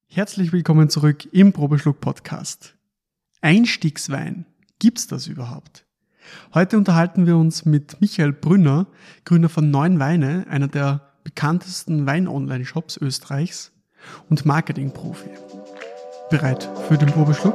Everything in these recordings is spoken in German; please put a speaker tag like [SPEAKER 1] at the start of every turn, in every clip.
[SPEAKER 1] Herzlich willkommen zurück im Probeschluck-Podcast. Einstiegswein, gibt's das überhaupt? Heute unterhalten wir uns mit Michael Brünner, Gründer von Neun Weine, einer der bekanntesten Wein-Online-Shops Österreichs und Marketingprofi. Bereit für den Probeschluck?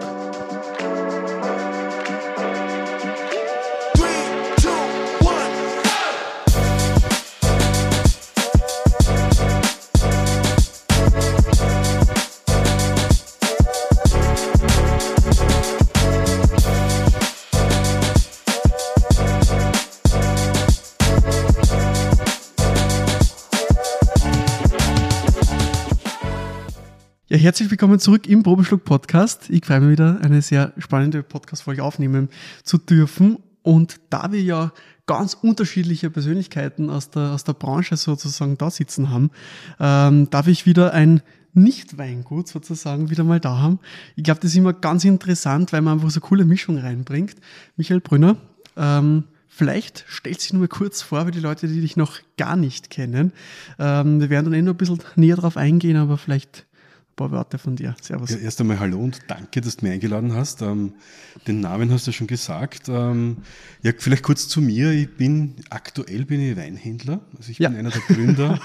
[SPEAKER 1] Ja, herzlich willkommen zurück im Probeschluck-Podcast. Ich freue mich wieder, eine sehr spannende Podcast-Folge aufnehmen zu dürfen. Und da wir ja ganz unterschiedliche Persönlichkeiten aus der Branche sozusagen da sitzen haben, darf ich wieder ein Nicht-Weingut sozusagen wieder mal da haben. Ich glaube, das ist immer ganz interessant, weil man einfach so eine coole Mischung reinbringt. Michael Brünner, vielleicht stellst du dich nur mal kurz vor, für die Leute, die dich noch gar nicht kennen. Wir werden dann noch ein bisschen näher drauf eingehen, aber vielleicht ein paar Worte von dir. Servus.
[SPEAKER 2] Ja, erst einmal hallo und danke, dass du mich eingeladen hast. Den Namen hast du schon gesagt. Ja, vielleicht kurz zu mir. Aktuell bin ich Weinhändler. Also ich bin einer der Gründer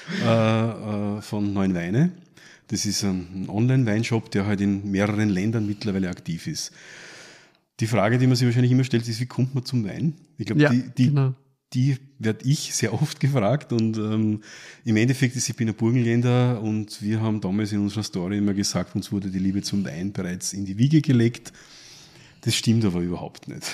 [SPEAKER 2] von Neun Weine. Das ist ein Online-Weinshop, der halt in mehreren Ländern mittlerweile aktiv ist. Die Frage, die man sich wahrscheinlich immer stellt, ist, wie kommt man zum Wein? Ich glaube,
[SPEAKER 1] genau.
[SPEAKER 2] Die werde ich sehr oft gefragt und im Endeffekt ist, ich bin ein Burgenländer und wir haben damals in unserer Story immer gesagt, uns wurde die Liebe zum Wein bereits in die Wiege gelegt. Das stimmt aber überhaupt nicht.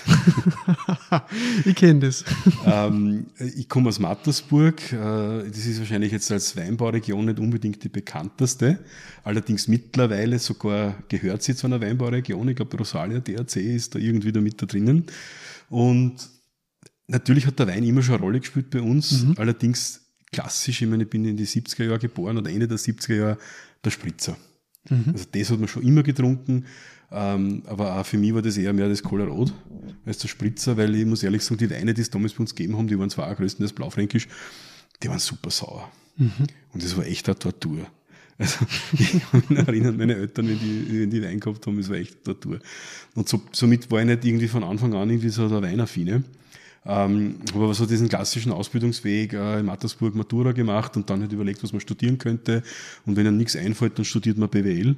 [SPEAKER 1] Ich kenne das.
[SPEAKER 2] Ich komme aus Mattersburg. Das ist wahrscheinlich jetzt als Weinbauregion nicht unbedingt die bekannteste. Allerdings mittlerweile sogar gehört sie zu einer Weinbauregion. Ich glaube, Rosalia DRC ist da irgendwie da mit da drinnen. Und natürlich hat der Wein immer schon eine Rolle gespielt bei uns, allerdings klassisch, ich meine, ich bin in die 70er Jahre geboren oder Ende der 70er Jahre, der Spritzer. Also das hat man schon immer getrunken, aber auch für mich war das eher mehr das Cola-Rot als der Spritzer, weil ich muss ehrlich sagen, die Weine, die es damals bei uns gegeben haben, die waren zwar auch größtenteils Blaufränkisch, die waren super sauer. Und das war echt eine Tortur. Also ich kann mich erinnern, meine Eltern, wenn die Wein gehabt haben, das war echt eine Tortur. Und somit war ich nicht irgendwie von Anfang an irgendwie so der Weinaffine. Habe aber so diesen klassischen Ausbildungsweg in Mattersburg Matura gemacht und dann halt überlegt, was man studieren könnte. Und wenn einem nichts einfällt, dann studiert man BWL.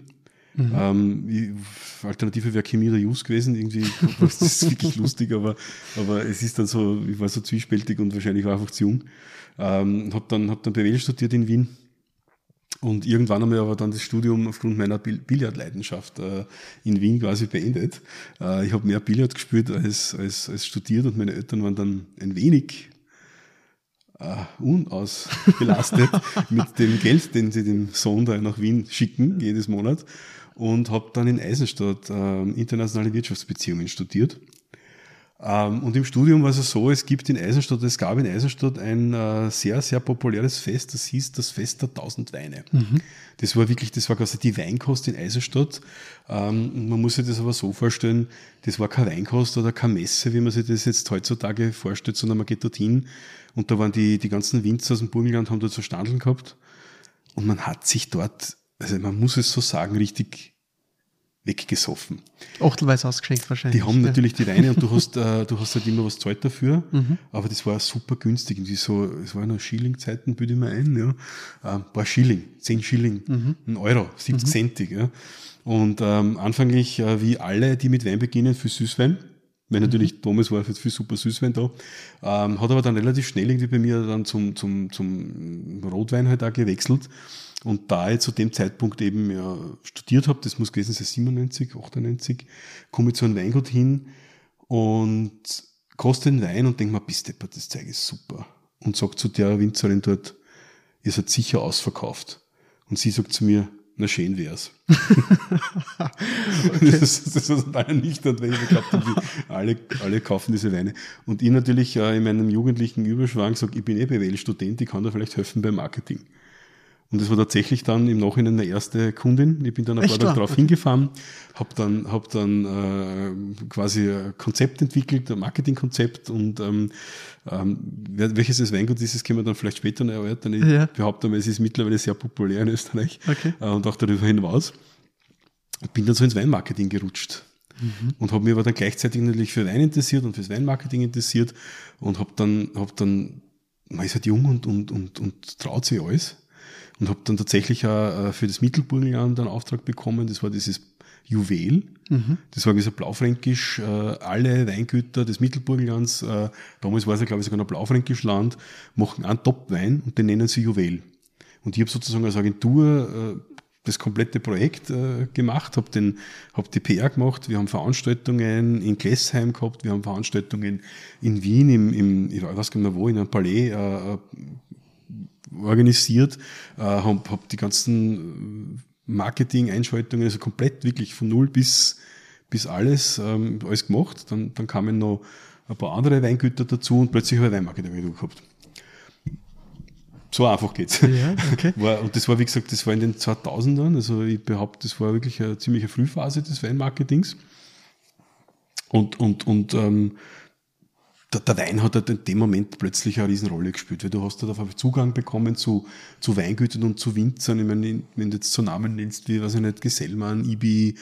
[SPEAKER 2] Alternative wäre Chemie oder Jus gewesen. Irgendwie, das ist wirklich lustig, aber es ist dann so, ich war so zwiespältig und wahrscheinlich war einfach zu jung. Hab dann BWL studiert in Wien. Und irgendwann haben wir aber dann das Studium aufgrund meiner Billardleidenschaft in Wien quasi beendet. Ich habe mehr Billard gespielt als studiert und meine Eltern waren dann ein wenig unausgelastet mit dem Geld, den sie dem Sohn da nach Wien schicken, jedes Monat. Und habe dann in Eisenstadt internationale Wirtschaftsbeziehungen studiert. Und im Studium war es so, es gab in Eisenstadt ein sehr, sehr populäres Fest, das hieß das Fest der 1000 Weine. Das war quasi die Weinkost in Eisenstadt. Man muss sich das aber so vorstellen, das war keine Weinkost oder keine Messe, wie man sich das jetzt heutzutage vorstellt, sondern man geht dorthin und da waren die ganzen Winzer aus dem Burgenland, haben dort so Standeln gehabt und man hat sich dort, also man muss es so sagen, richtig weggesoffen.
[SPEAKER 1] Achtelweise ausgeschenkt wahrscheinlich.
[SPEAKER 2] Die haben natürlich die Weine und du hast halt immer was gezahlt dafür, aber das war super günstig. Es war noch Schilling-Zeiten, bilde ich mir ein, ja. Ein paar Schilling, 10 Schilling, 1 Euro, 70 Centig, ja. Und anfänglich, wie alle, die mit Wein beginnen, für Süßwein, weil natürlich damals war viel super Süßwein da, hat aber dann relativ schnell irgendwie bei mir dann zum Rotwein halt auch gewechselt. Und da ich zu dem Zeitpunkt eben studiert habe, das muss gewesen sein 97, 98, komme ich zu einem Weingut hin und koste den Wein und denke mir, bist deppert, das Zeug ist super. Und sagt zu der Winzerin dort, ihr seid sicher ausverkauft. Und sie sagt zu mir, na schön wär's. Okay. Das war total ernüchternd, weil ich geglaubt habe, alle kaufen diese Weine. Und ich natürlich in meinem jugendlichen Überschwang sage, ich bin BWL-Student, ich kann da vielleicht helfen beim Marketing. Und das war tatsächlich dann im Nachhinein meine erste Kundin. Ich bin dann ein paar Tage darauf hingefahren, hab dann quasi ein Konzept entwickelt, ein Marketingkonzept und welches das Weingut ist, das können wir dann vielleicht später noch erörtern. Ich behaupte mal, es ist mittlerweile sehr populär in Österreich und auch darüber hinaus. Ich bin dann so ins Weinmarketing gerutscht. Und habe mich aber dann gleichzeitig natürlich für Wein interessiert und fürs Weinmarketing interessiert und man ist halt jung und traut sich alles. Und habe dann tatsächlich auch für das Mittelburgenland einen Auftrag bekommen. Das war dieses Juwel. Das war wie so Blaufränkisch. Alle Weingüter des Mittelburgenlands, damals war es ja, glaube ich, sogar noch Blaufränkisch Land, machen einen Top-Wein und den nennen sie Juwel. Und ich habe sozusagen als Agentur das komplette Projekt gemacht, habe die PR gemacht. Wir haben Veranstaltungen in Glessheim gehabt, wir haben Veranstaltungen in Wien, ich weiß gar nicht mehr wo, in einem Palais organisiert, hab die ganzen Marketing-Einschaltungen, also komplett wirklich von null bis alles gemacht. Dann kamen noch ein paar andere Weingüter dazu und plötzlich habe ich Weinmarketing gehabt. So einfach geht's.
[SPEAKER 1] Ja, okay.
[SPEAKER 2] Und das war, wie gesagt, das war in den 2000ern, also ich behaupte, das war wirklich eine ziemliche Frühphase des Weinmarketings. Und der Wein hat halt in dem Moment plötzlich eine Riesenrolle gespielt, weil du hast halt einfach Zugang bekommen zu Weingütern und zu Winzern. Ich meine, wenn du jetzt so Namen nennst wie, weiß ich nicht, Gesellmann, Ibi,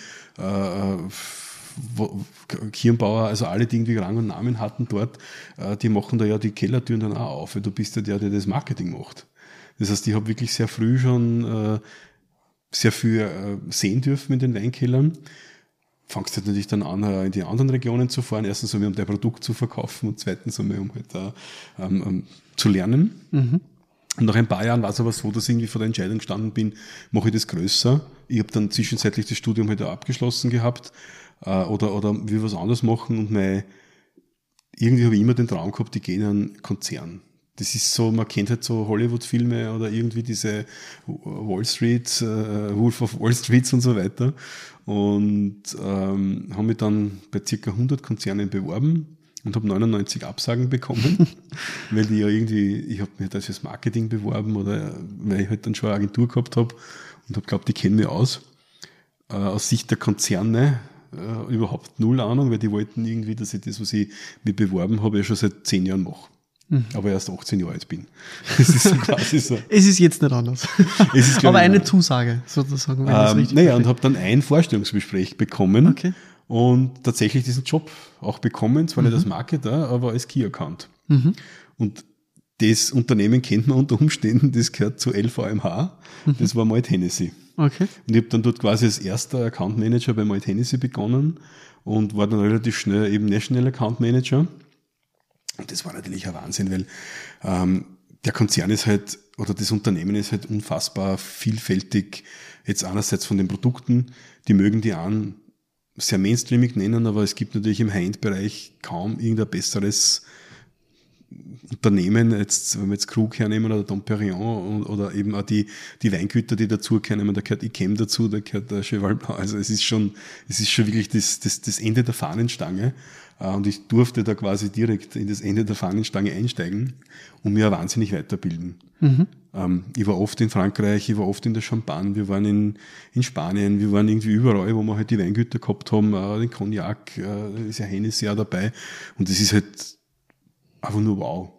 [SPEAKER 2] Kirnbauer, also alle, die irgendwie Rang und Namen hatten dort, die machen da ja die Kellertüren dann auch auf, weil du bist ja der das Marketing macht. Das heißt, ich habe wirklich sehr früh schon sehr viel sehen dürfen in den Weinkellern. Fangst halt natürlich dann an, in die anderen Regionen zu fahren. Erstens um dein Produkt zu verkaufen und zweitens um halt zu lernen. Und nach ein paar Jahren war es aber so, dass ich irgendwie vor der Entscheidung gestanden bin, mache ich das größer. Ich habe dann zwischenzeitlich das Studium halt auch abgeschlossen gehabt oder will was anderes machen und irgendwie habe ich immer den Traum gehabt, ich gehe in einen Konzern. Das ist so, man kennt halt so Hollywood-Filme oder irgendwie diese Wall Street, Wolf of Wall Streets und so weiter. Und habe mich dann bei ca. 100 Konzernen beworben und habe 99 Absagen bekommen, weil die ja irgendwie, ich habe mich halt fürs Marketing beworben oder weil ich halt dann schon eine Agentur gehabt habe und habe geglaubt, die kennen mich aus. Aus Sicht der Konzerne überhaupt null Ahnung, weil die wollten irgendwie, dass ich das, was ich mir beworben habe, ja schon seit 10 Jahren mache. Aber erst 18 Jahre alt bin. Das ist so quasi so.
[SPEAKER 1] Es ist jetzt nicht anders. Aber eine Zusage, sozusagen.
[SPEAKER 2] Und habe dann ein Vorstellungsgespräch bekommen und tatsächlich diesen Job auch bekommen, zwar nicht als Marketer, aber als Key-Account. Und das Unternehmen kennt man unter Umständen, das gehört zu LVMH, das war Moet Hennessy. Und ich habe dann dort quasi als erster Account Manager bei Moet Hennessy begonnen und war dann relativ schnell eben National Account Manager. Und das war natürlich ein Wahnsinn, weil der Konzern ist halt, oder das Unternehmen ist halt unfassbar vielfältig. Jetzt einerseits von den Produkten, die mögen die an sehr mainstreamig nennen, aber es gibt natürlich im High-End-Bereich kaum irgendein besseres Unternehmen, jetzt, wenn wir jetzt Krug hernehmen oder Dom Perignon oder eben auch die Weingüter, die dazu gehören, da gehört Yquem dazu, da gehört der Cheval Blanc, also es ist schon wirklich das Ende der Fahnenstange. Und ich durfte da quasi direkt in das Ende der Fahnenstange einsteigen und mich auch wahnsinnig weiterbilden. Ich war oft in Frankreich, ich war oft in der Champagne, wir waren in Spanien, wir waren irgendwie überall, wo wir halt die Weingüter gehabt haben, den Cognac, ist ja Hennessy auch dabei. Und das ist halt einfach nur wow.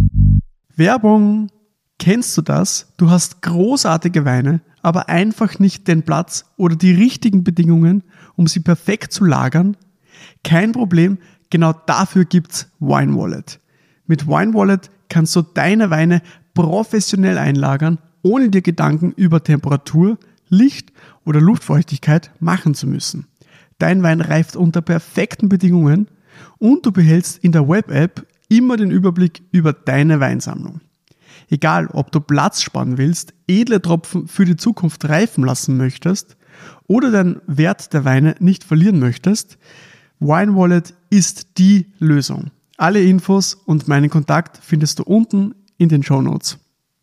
[SPEAKER 1] Werbung. Kennst du das? Du hast großartige Weine, aber einfach nicht den Platz oder die richtigen Bedingungen, um sie perfekt zu lagern? Kein Problem, genau dafür gibt's Wine Wallet. Mit Wine Wallet kannst du deine Weine professionell einlagern, ohne dir Gedanken über Temperatur, Licht oder Luftfeuchtigkeit machen zu müssen. Dein Wein reift unter perfekten Bedingungen und du behältst in der Web-App immer den Überblick über deine Weinsammlung. Egal, ob du Platz sparen willst, edle Tropfen für die Zukunft reifen lassen möchtest oder den Wert der Weine nicht verlieren möchtest, Wine Wallet ist die Lösung. Alle Infos und meinen Kontakt findest du unten in den Shownotes.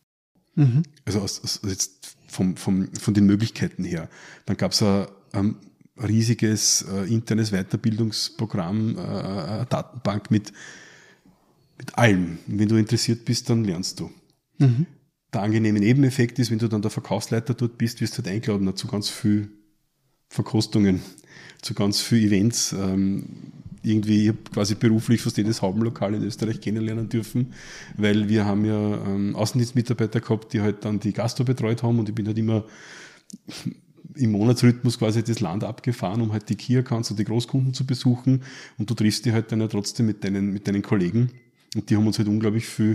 [SPEAKER 2] Also jetzt von den Möglichkeiten her. Dann gab es ein riesiges internes Weiterbildungsprogramm, eine Datenbank mit allem. Wenn du interessiert bist, dann lernst du. der angenehme Nebeneffekt ist, wenn du dann der Verkaufsleiter dort bist, wirst du halt eingeladen zu ganz viel Verkostungen, zu ganz viel Events. Irgendwie, ich habe quasi beruflich fast jedes Haubenlokal in Österreich kennenlernen dürfen, weil wir haben ja Außendienstmitarbeiter gehabt, die halt dann die Gastro betreut haben, und ich bin halt immer im Monatsrhythmus quasi das Land abgefahren, um halt die Key-Accounts und die Großkunden zu besuchen, und du triffst dich halt dann ja trotzdem mit deinen Kollegen, und die haben uns halt unglaublich viel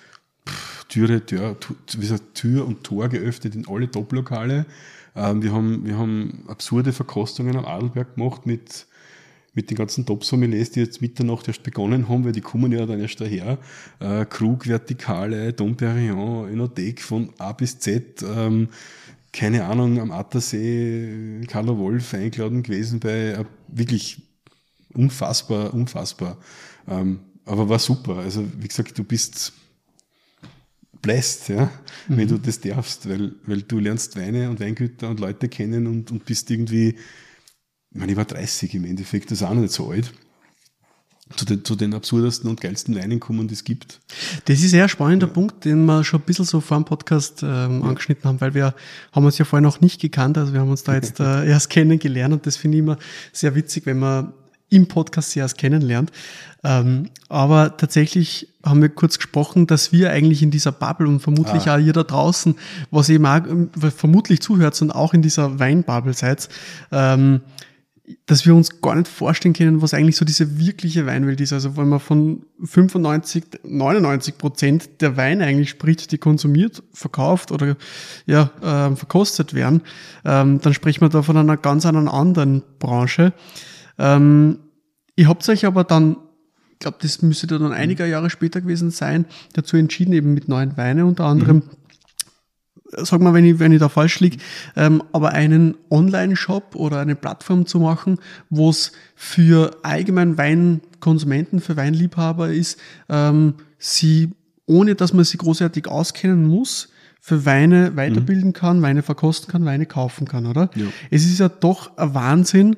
[SPEAKER 2] Tür und Tor geöffnet in alle Top-Lokale. Wir haben absurde Verkostungen am Adelberg gemacht mit den ganzen Top-Sommeliers, die jetzt Mitternacht erst begonnen haben, weil die kommen ja dann erst daher. Krug, Vertikale, Dom Perignon, Enothek von A bis Z, keine Ahnung, am Attersee, Carlo Wolf eingeladen gewesen bei wirklich unfassbar. Aber war super. Also, wie gesagt, du bist blessed, ja, wenn du das darfst, weil du lernst Weine und Weingüter und Leute kennen und bist irgendwie, ich meine, ich war 30 im Endeffekt, das ist auch noch nicht so alt, zu den absurdesten und geilsten Weinen kommen, die es gibt.
[SPEAKER 1] Das ist eher ein spannender Punkt, den wir schon ein bisschen so vor dem Podcast angeschnitten haben, weil wir haben uns ja vorher noch nicht gekannt, also wir haben uns da jetzt erst kennengelernt, und das finde ich immer sehr witzig, wenn man im Podcast sie erst kennenlernt. Aber tatsächlich haben wir kurz gesprochen, dass wir eigentlich in dieser Bubble, und vermutlich auch ihr da draußen, was eben auch vermutlich zuhört und auch in dieser Weinbubble seid, dass wir uns gar nicht vorstellen können, was eigentlich so diese wirkliche Weinwelt ist. Also wenn man von 99% der Weine eigentlich spricht, die konsumiert, verkauft oder verkostet werden, dann spricht man da von einer ganz anderen Branche. Ihr habt euch aber dann, ich glaube, das müsste dann einige Jahre später gewesen sein, dazu entschieden, eben mit neuen Weinen unter anderem, sag mal, wenn ich da falsch liege, aber einen Online-Shop oder eine Plattform zu machen, wo es für allgemein Weinkonsumenten, für Weinliebhaber ist, sie, ohne dass man sie großartig auskennen muss, für Weine weiterbilden kann, Weine verkosten kann, Weine kaufen kann, oder? Ja. Es ist ja doch ein Wahnsinn,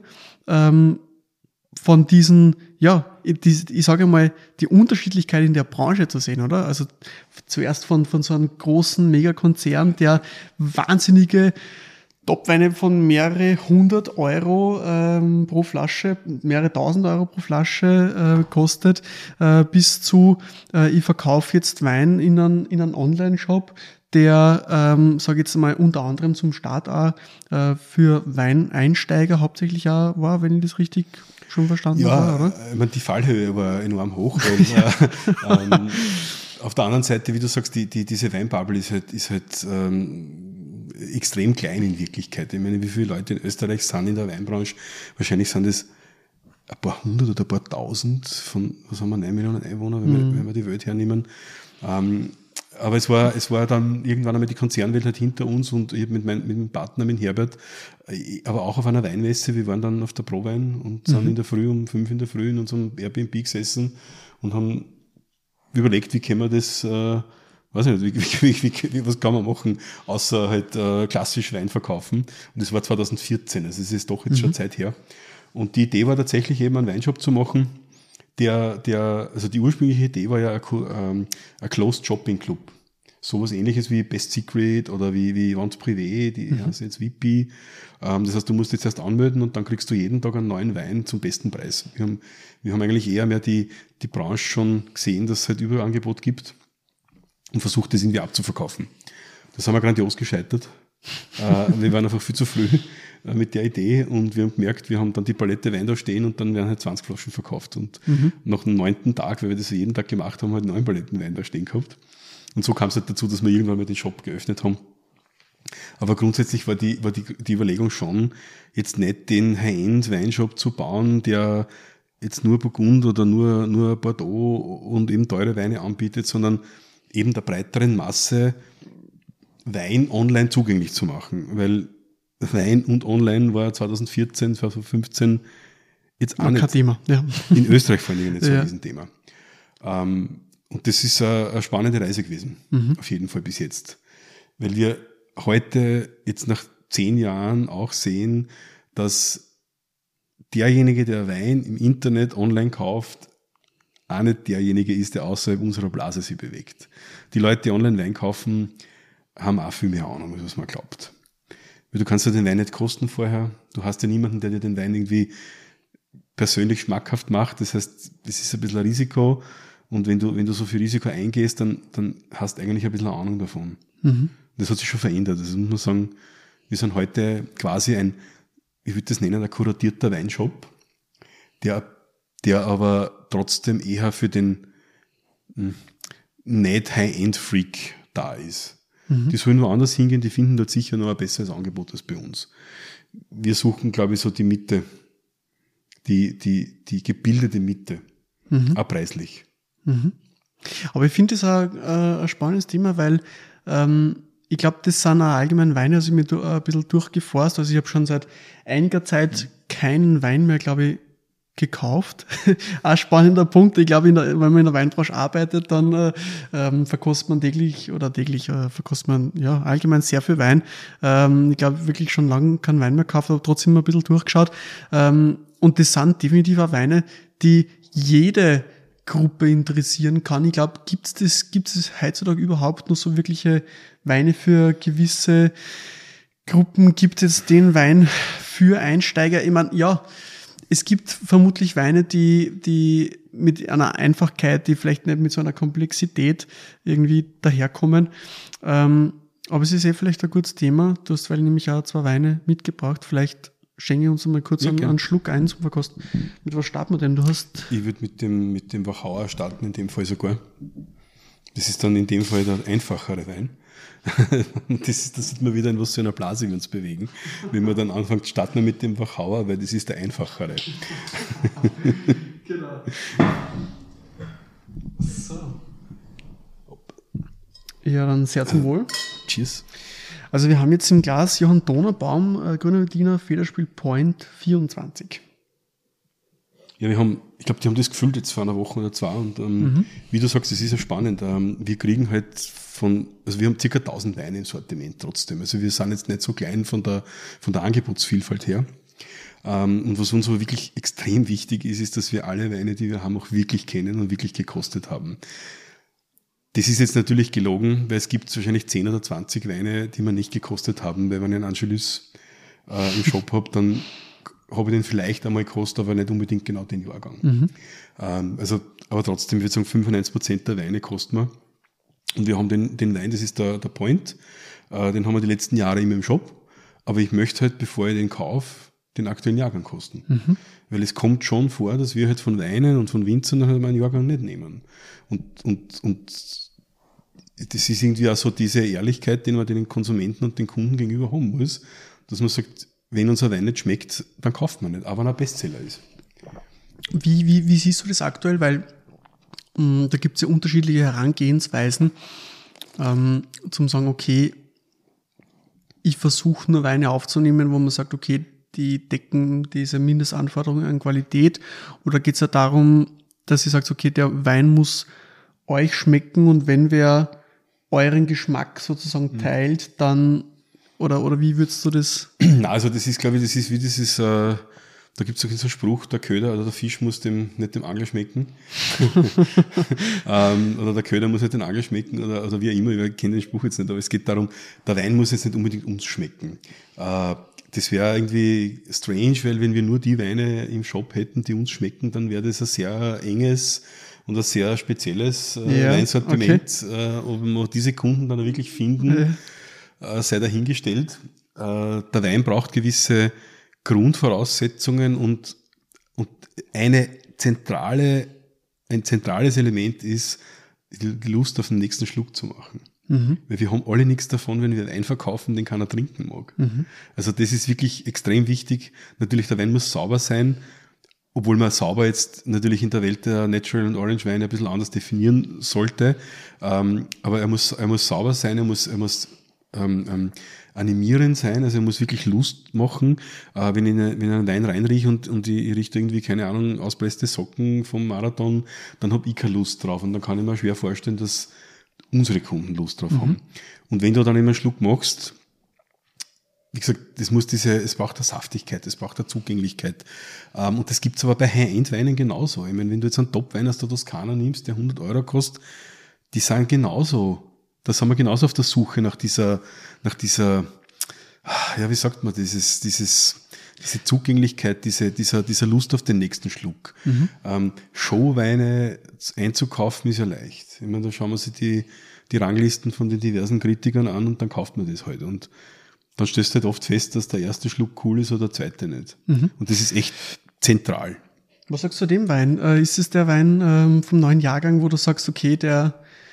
[SPEAKER 1] von diesen, ich sage mal, die Unterschiedlichkeit in der Branche zu sehen, oder? Also zuerst von so einem großen Megakonzern, der wahnsinnige Topweine von mehrere 100 Euro pro Flasche, mehrere 1000 Euro pro Flasche kostet, bis zu, ich verkaufe jetzt Wein in einen Online-Shop, der, sage ich jetzt mal, unter anderem zum Start auch für Weineinsteiger hauptsächlich auch war, wenn ich das richtig schon verstanden habe, oder?
[SPEAKER 2] Ich meine, die Fallhöhe war enorm hoch, weil auf der anderen Seite, wie du sagst, diese Weinbubble ist halt extrem klein in Wirklichkeit. Ich meine, wie viele Leute in Österreich sind in der Weinbranche? Wahrscheinlich sind es ein paar hundert oder ein paar tausend von, was haben wir, 9 Millionen Einwohner, wenn wir die Welt hernehmen. Aber es war dann irgendwann einmal die Konzernwelt halt hinter uns, und ich habe mit meinem Partner, mit Herbert, aber auch auf einer Weinmesse, wir waren dann auf der Prowein und sind in der Früh um 5 in der Früh in unserem Airbnb gesessen und haben überlegt, wie können wir das, weiß ich nicht, was kann man machen, außer halt klassisch Wein verkaufen. Und das war 2014, also es ist doch jetzt schon Zeit her. Und die Idee war tatsächlich eben, einen Weinshop zu machen, also die ursprüngliche Idee war ja ein Closed Shopping Club. Sowas ähnliches wie Best Secret oder wie Vente Privé, die heißen jetzt VIP. Das heißt, du musst jetzt erst anmelden und dann kriegst du jeden Tag einen neuen Wein zum besten Preis. Wir haben eigentlich eher mehr die Branche schon gesehen, dass es halt Überangebot gibt, und versucht, das irgendwie abzuverkaufen. Das haben wir grandios gescheitert. Wir waren einfach viel zu früh mit der Idee, und wir haben gemerkt, wir haben dann die Palette Wein da stehen, und dann werden halt 20 Flaschen verkauft, und nach dem 9. Tag, weil wir das jeden Tag gemacht haben, halt 9 Paletten Wein da stehen gehabt. Und so kam es halt dazu, dass wir irgendwann mal den Shop geöffnet haben. Aber grundsätzlich war die Überlegung schon, jetzt nicht den High-End-Weinshop zu bauen, der jetzt nur Burgund oder nur Bordeaux und eben teure Weine anbietet, sondern eben der breiteren Masse Wein online zugänglich zu machen, weil Wein und Online war 2014, 2015 jetzt auch nicht
[SPEAKER 1] kein Thema, ja.
[SPEAKER 2] In Österreich vor allem nicht so ein Riesenthema. Und das ist eine spannende Reise gewesen, auf jeden Fall bis jetzt. Weil wir heute jetzt nach 10 Jahren auch sehen, dass derjenige, der Wein im Internet online kauft, auch nicht derjenige ist, der außerhalb unserer Blase sich bewegt. Die Leute, die online Wein kaufen, haben auch viel mehr Ahnung, als was man glaubt. Weil du kannst ja den Wein nicht kosten vorher. Du hast ja niemanden, der dir den Wein irgendwie persönlich schmackhaft macht. Das heißt, das ist ein bisschen ein Risiko. Und wenn du so viel Risiko eingehst, dann hast du eigentlich ein bisschen eine Ahnung davon. Das hat sich schon verändert. Also muss man sagen, wir sind heute quasi ich würde das nennen, ein kuratierter Weinshop, der aber trotzdem eher für den nicht High-End-Freak da ist. Die sollen woanders hingehen, die finden dort sicher noch ein besseres Angebot als bei uns. Wir suchen, glaube ich, so die Mitte, die gebildete Mitte, auch preislich.
[SPEAKER 1] Aber ich finde das auch ein spannendes Thema, weil ich glaube, das sind auch allgemein Weine, also ich mir ein bisschen durchgeforst. Also ich habe schon seit einiger Zeit keinen Wein mehr, glaube ich, gekauft. Ein spannender Punkt. Ich glaube, wenn man in der Weinbranche arbeitet, dann verkostet man verkostet man ja allgemein sehr viel Wein. Ich glaube wirklich schon lange keinen Wein mehr gekauft, aber trotzdem mal ein bisschen durchgeschaut. Und das sind definitiv auch Weine, die jede Gruppe interessieren kann. Ich glaube, gibt es heutzutage überhaupt noch so wirkliche Weine für gewisse Gruppen? Gibt es den Wein für Einsteiger? Ich meine, ja, es gibt vermutlich Weine, die mit einer Einfachkeit, die vielleicht nicht mit so einer Komplexität irgendwie daherkommen. Aber es ist vielleicht ein gutes Thema. Du hast nämlich auch 2 Weine mitgebracht. Vielleicht schenke uns mal kurz einen Schluck ein zum Verkosten. Mit was starten wir denn?
[SPEAKER 2] Ich würde mit dem Wachauer starten, in dem Fall sogar. Das ist dann in dem Fall der einfachere Wein. Das sieht man wieder, in was für einer Blase wir uns bewegen. Wenn man dann anfängt, starten wir mit dem Wachauer, weil das ist der einfachere.
[SPEAKER 1] Genau. So. Ja, dann sehr zum Wohl.
[SPEAKER 2] Cheers.
[SPEAKER 1] Also wir haben jetzt im Glas Johann Donaubaum, Grüner Veltliner, Federspiel Point 24.
[SPEAKER 2] Ja, ich glaube, die haben das gefüllt jetzt vor einer Woche oder 2 und wie du sagst, das ist ja spannend. Wir kriegen halt wir haben ca. 1000 Weine im Sortiment trotzdem. Also wir sind jetzt nicht so klein von der Angebotsvielfalt her. Und was uns aber wirklich extrem wichtig ist, dass wir alle Weine, die wir haben, auch wirklich kennen und wirklich gekostet haben. Das ist jetzt natürlich gelogen, weil es gibt wahrscheinlich 10 oder 20 Weine, die wir nicht gekostet haben, weil wenn ich einen Angelus im Shop habe, dann habe ich den vielleicht einmal gekostet, aber nicht unbedingt genau den Jahrgang. Aber trotzdem, ich würde sagen, 95% der Weine kosten wir. Und wir haben den Wein, das ist der Point, den haben wir die letzten Jahre immer im Shop, aber ich möchte halt, bevor ich den kaufe, den aktuellen Jahrgang kosten. Weil es kommt schon vor, dass wir halt von Weinen und von Winzern halt einen Jahrgang nicht nehmen. Und das ist irgendwie auch so diese Ehrlichkeit, die man den Konsumenten und den Kunden gegenüber haben muss, dass man sagt, wenn unser Wein nicht schmeckt, dann kauft man nicht, auch wenn er ein Bestseller ist.
[SPEAKER 1] Wie siehst du das aktuell? Weil da gibt es ja unterschiedliche Herangehensweisen, zum sagen, okay, ich versuche nur Weine aufzunehmen, wo man sagt, okay, die decken diese Mindestanforderungen an Qualität, oder geht es ja darum, dass ihr sagt, okay, der Wein muss euch schmecken und wenn wer euren Geschmack sozusagen teilt, dann, oder wie würdest du das?
[SPEAKER 2] Also das ist, glaube ich, wie dieses, da gibt es auch so einen Spruch, der Köder oder der Fisch muss nicht dem Angler schmecken. Oder der Köder muss nicht den Angler schmecken oder wie auch immer, ich kenne den Spruch jetzt nicht, aber es geht darum, der Wein muss jetzt nicht unbedingt uns schmecken. Das wäre irgendwie strange, weil wenn wir nur die Weine im Shop hätten, die uns schmecken, dann wäre das ein sehr enges und ein sehr spezielles Weinsortiment. Okay. Ob wir diese Kunden dann wirklich finden, sei dahingestellt. Der Wein braucht gewisse Grundvoraussetzungen und ein zentrales Element ist, die Lust auf den nächsten Schluck zu machen. Weil wir haben alle nichts davon, wenn wir Wein verkaufen, den keiner trinken mag. Also das ist wirklich extrem wichtig. Natürlich, der Wein muss sauber sein, obwohl man sauber jetzt natürlich in der Welt der Natural und Orange Weine ein bisschen anders definieren sollte. Aber er muss sauber sein, er muss animierend sein, also er muss wirklich Lust machen. Wenn ich einen Wein reinrieche und ich rieche irgendwie, keine Ahnung, auspresste Socken vom Marathon, dann habe ich keine Lust drauf und dann kann ich mir schwer vorstellen, dass unsere Kunden Lust drauf haben. Und wenn du dann immer einen Schluck machst, wie gesagt, es braucht eine Saftigkeit, es braucht eine Zugänglichkeit. Und das gibt's aber bei High-End-Weinen genauso. Ich meine, wenn du jetzt einen Top-Wein aus der Toskana nimmst, der 100 € kostet, die sind genauso da sind wir genauso auf der Suche nach dieser, ja, wie sagt man, diese Zugänglichkeit, dieser Lust auf den nächsten Schluck. Showweine einzukaufen ist ja leicht. Ich meine, da schauen wir sich die Ranglisten von den diversen Kritikern an und dann kauft man das halt. Und dann stellst du halt oft fest, dass der erste Schluck cool ist oder der zweite nicht. Und das ist echt zentral.
[SPEAKER 1] Was sagst du zu dem Wein? Ist es der Wein vom neuen Jahrgang, wo du sagst, okay, der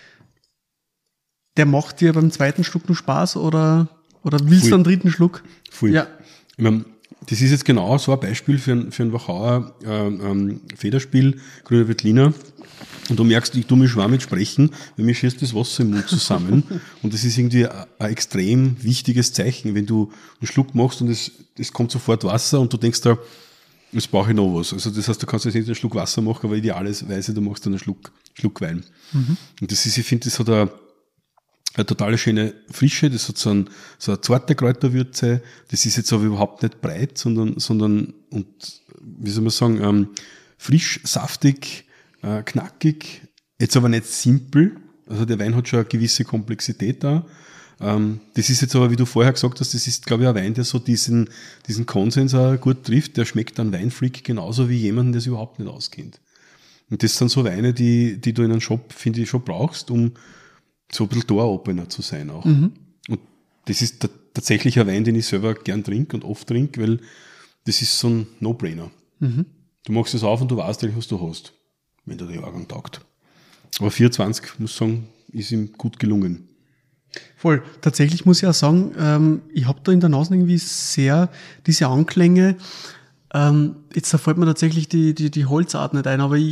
[SPEAKER 1] macht dir beim zweiten Schluck nur Spaß oder willst du einen dritten Schluck?
[SPEAKER 2] Voll. Ja. Ich meine, das ist jetzt genau so ein Beispiel für ein Wachauer Federspiel, Grüner Veltliner. Und du merkst, ich tue mich schwer mit Sprechen, weil mir schießt das Wasser im Mund zusammen. Und das ist irgendwie ein extrem wichtiges Zeichen, wenn du einen Schluck machst und es kommt sofort Wasser und du denkst da, jetzt brauche ich noch was. Also das heißt, du kannst jetzt nicht einen Schluck Wasser machen, aber idealerweise du machst dann einen Schluck Wein. Und das ist, ich finde, das hat eine totale schöne Frische, das hat so eine zarte Kräuterwürze, das ist jetzt aber überhaupt nicht breit, sondern und wie soll man sagen, frisch, saftig, knackig, jetzt aber nicht simpel, also der Wein hat schon eine gewisse Komplexität da. Das ist jetzt aber, wie du vorher gesagt hast, das ist, glaube ich, ein Wein, der so diesen Konsens auch gut trifft, der schmeckt an Weinfreak genauso wie jemanden, der sich überhaupt nicht auskennt. Und das sind so Weine, die du in einem Shop, finde ich, schon brauchst, um so ein bisschen Door-Opener zu sein auch. Und das ist tatsächlich ein Wein, den ich selber gern trinke und oft trinke, weil das ist so ein No-Brainer. Du machst es auf und du weißt eigentlich, was du hast, wenn der Jahrgang taugt. Aber 24, muss ich sagen, ist ihm gut gelungen.
[SPEAKER 1] Voll. Tatsächlich muss ich auch sagen, ich habe da in der Nase irgendwie sehr diese Anklänge. Jetzt da fällt mir tatsächlich die Holzart nicht ein, aber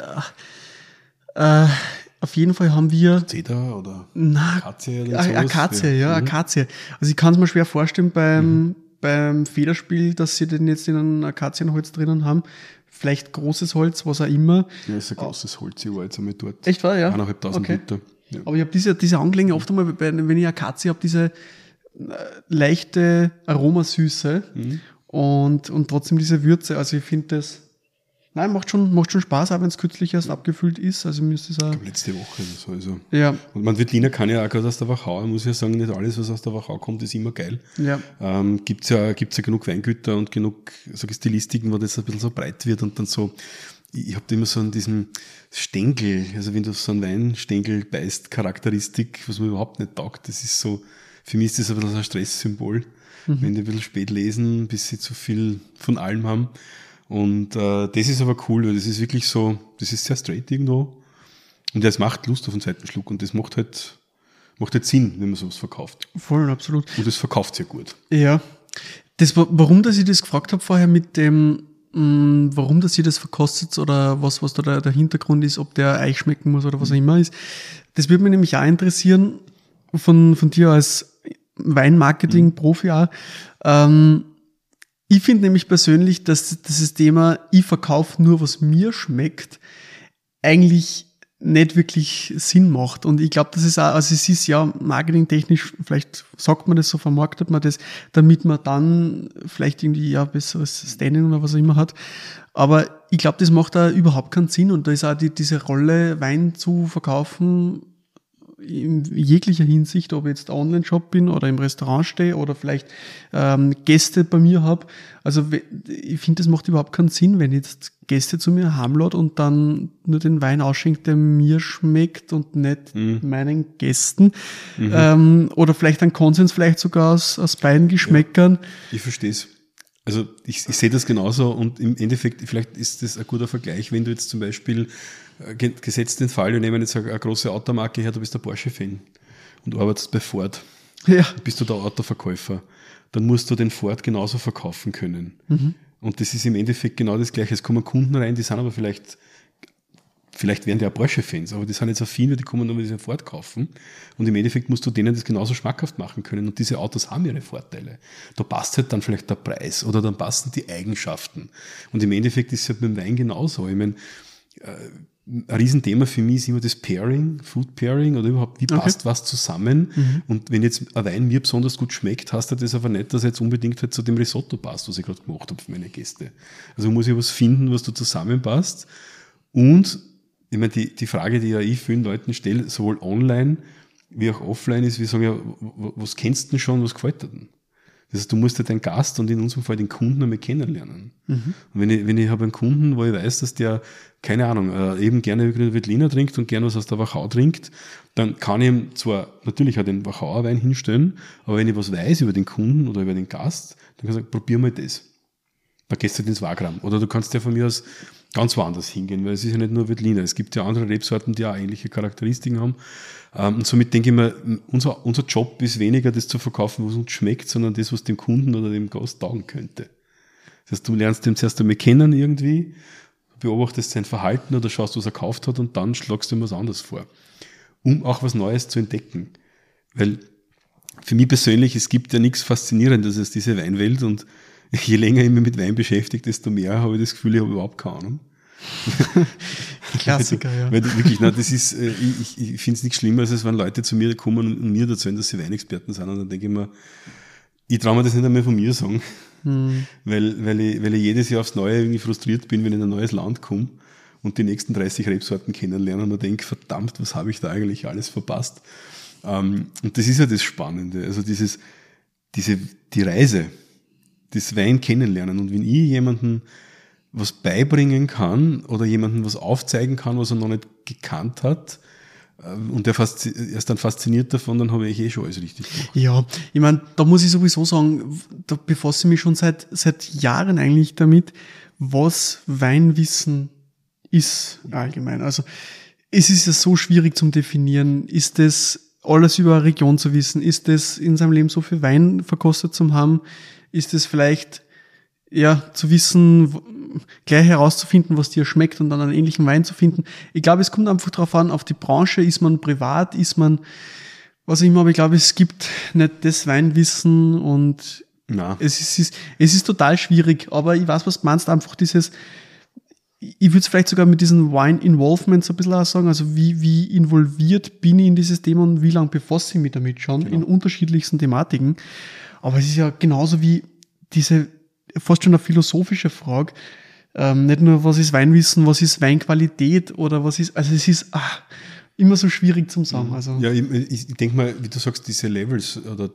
[SPEAKER 1] auf jeden Fall haben wir...
[SPEAKER 2] Zeder oder
[SPEAKER 1] Akazie oder sowas? Akazie, ja, Akazie. Also ich kann es mir schwer vorstellen beim Federspiel, dass sie den jetzt in einem Akazienholz drinnen haben. Vielleicht großes Holz, was auch immer.
[SPEAKER 2] Ja, ist ein großes Holz, ich war jetzt einmal dort.
[SPEAKER 1] Echt wahr, ja?
[SPEAKER 2] 1.500 Liter. Ja.
[SPEAKER 1] Aber ich habe diese Anklänge oft einmal, wenn ich Akazie habe, diese leichte Aromasüße und trotzdem diese Würze. Also ich finde das, macht schon Spaß, auch wenn es kürzlich erst abgefüllt ist. Also mir ist das auch,
[SPEAKER 2] ich glaube, letzte Woche oder so. Also.
[SPEAKER 1] Ja.
[SPEAKER 2] Und man Veltliner kann ja auch gerade aus der Wachau, muss ja sagen, nicht alles, was aus der Wachau kommt, ist immer geil.
[SPEAKER 1] Ja.
[SPEAKER 2] Gibt's ja genug Weingüter und genug Stilistiken, wo das ein bisschen so breit wird und dann so. Ich habe immer so an diesem Stängel, also wenn du so einen Weinstängel beißt, Charakteristik, was mir überhaupt nicht taugt, das ist so, für mich ist das ein bisschen so ein Stresssymbol, wenn die ein bisschen spät lesen, bis sie zu viel von allem haben. Und das ist aber cool, weil das ist wirklich so, das ist sehr straight irgendwo und das macht Lust auf den zweiten Schluck und das macht halt Sinn, wenn man sowas verkauft.
[SPEAKER 1] Voll, absolut.
[SPEAKER 2] Und das verkauft sehr gut.
[SPEAKER 1] Ja, warum, dass ich das gefragt habe vorher mit dem, warum dass ihr das verkostet oder was da der Hintergrund ist, ob der Eich schmecken muss oder was auch immer ist. Das würde mich nämlich auch interessieren von dir als Weinmarketing-Profi auch. Ich finde nämlich persönlich, dass dieses Thema, ich verkaufe nur, was mir schmeckt, eigentlich nicht wirklich Sinn macht. Und ich glaube, das ist auch, also es ist ja marketingtechnisch, vielleicht sagt man das so, vermarktet man das, damit man dann vielleicht irgendwie ja besseres Standing oder was auch immer hat. Aber ich glaube, das macht da überhaupt keinen Sinn. Und da ist auch diese Rolle, Wein zu verkaufen, in jeglicher Hinsicht, ob ich jetzt Online-Shop bin oder im Restaurant stehe oder vielleicht Gäste bei mir habe. Also ich finde, das macht überhaupt keinen Sinn, wenn ich jetzt Gäste zu mir heimlade und dann nur den Wein ausschenkt, der mir schmeckt und nicht meinen Gästen. Oder vielleicht ein Konsens, vielleicht sogar aus beiden Geschmäckern.
[SPEAKER 2] Ja, ich verstehe es. Also ich sehe das genauso und im Endeffekt, vielleicht ist das ein guter Vergleich, wenn du jetzt zum Beispiel, gesetzt den Fall, wir nehmen jetzt eine große Automarke her, du bist der Porsche-Fan und arbeitest bei Ford.
[SPEAKER 1] Ja.
[SPEAKER 2] Bist du der Autoverkäufer, dann musst du den Ford genauso verkaufen können. Und das ist im Endeffekt genau das Gleiche. Es kommen Kunden rein, die sind aber vielleicht wären die auch Porsche-Fans, aber die sind jetzt affin, die kommen nur mit diesem Ford kaufen. Und im Endeffekt musst du denen das genauso schmackhaft machen können. Und diese Autos haben ihre Vorteile. Da passt halt dann vielleicht der Preis oder dann passen die Eigenschaften. Und im Endeffekt ist es halt beim Wein genauso. Ich meine, ein Riesenthema für mich ist immer das Pairing, Food Pairing oder überhaupt, wie passt was zusammen. Und wenn jetzt ein Wein mir besonders gut schmeckt, heißt das aber nicht, dass er jetzt unbedingt halt zu dem Risotto passt, was ich gerade gemacht habe für meine Gäste. Also muss ich was finden, was da zusammenpasst. Und ich meine, die Frage, die ja ich vielen Leuten stelle, sowohl online wie auch offline ist, wir sagen ja, was kennst du denn schon, was gefällt dir denn? Das heißt, du musst ja deinen Gast und in unserem Fall den Kunden einmal kennenlernen. Und wenn ich habe einen Kunden, wo ich weiß, dass der, keine Ahnung, eben gerne Veltliner trinkt und gerne was aus der Wachau trinkt, dann kann ich ihm zwar natürlich auch den Wachauer Wein hinstellen, aber wenn ich was weiß über den Kunden oder über den Gast, dann kann ich sagen, probier mal das. Da gehst du halt ins Wagram. Oder du kannst ja von mir aus ganz woanders hingehen, weil es ist ja nicht nur Veltliner. Es gibt ja andere Rebsorten, die auch ähnliche Charakteristiken haben. Und somit denke ich mir, unser Job ist weniger das zu verkaufen, was uns schmeckt, sondern das, was dem Kunden oder dem Gast taugen könnte. Das heißt, du lernst den zuerst einmal kennen irgendwie, beobachtest sein Verhalten oder schaust, was er gekauft hat und dann schlagst du ihm was anderes vor. Um auch was Neues zu entdecken. Weil für mich persönlich, es gibt ja nichts Faszinierendes als diese Weinwelt und je länger ich mich mit Wein beschäftige, desto mehr habe ich das Gefühl, ich habe überhaupt keine Ahnung.
[SPEAKER 1] Klassiker, ja.
[SPEAKER 2] Weil wirklich, nein, das ist, ich finde es nichts schlimmer, als wenn Leute zu mir kommen und mir erzählen, dass sie Weinexperten sind. Und dann denke ich mir, ich traue mir das nicht einmal von mir sagen. Weil ich jedes Jahr aufs Neue irgendwie frustriert bin, wenn ich in ein neues Land komme und die nächsten 30 Rebsorten kennenlerne und mir denke, verdammt, was habe ich da eigentlich alles verpasst? Und das ist ja das Spannende. Also die Reise, das Wein kennenlernen. Und wenn ich jemanden was beibringen kann oder jemanden was aufzeigen kann, was er noch nicht gekannt hat, und er ist dann fasziniert davon, dann habe ich schon alles richtig gemacht.
[SPEAKER 1] Ja, ich meine, da muss ich sowieso sagen, da befasse ich mich schon seit Jahren eigentlich damit, was Weinwissen ist allgemein. Also es ist ja so schwierig zum Definieren. Ist das alles über eine Region zu wissen? Ist das in seinem Leben so viel Wein verkostet zu haben? Ist es vielleicht zu wissen, gleich herauszufinden, was dir schmeckt und dann einen ähnlichen Wein zu finden? Ich glaube, es kommt einfach darauf an, auf die Branche, ist man privat, ist man, was immer, aber ich glaube, es gibt nicht das Weinwissen und es ist total schwierig, aber ich weiß, was du meinst, einfach dieses, ich würde es vielleicht sogar mit diesen Wine Involvement so ein bisschen auch sagen, also wie involviert bin ich in dieses Thema und wie lange befasse ich mich damit schon in unterschiedlichsten Thematiken. Aber es ist ja genauso wie diese fast schon eine philosophische Frage, nicht nur, was ist Weinwissen, was ist Weinqualität oder was ist, also es ist immer so schwierig zum sagen. Also.
[SPEAKER 2] Ja, ich denke mal, wie du sagst, diese Levels oder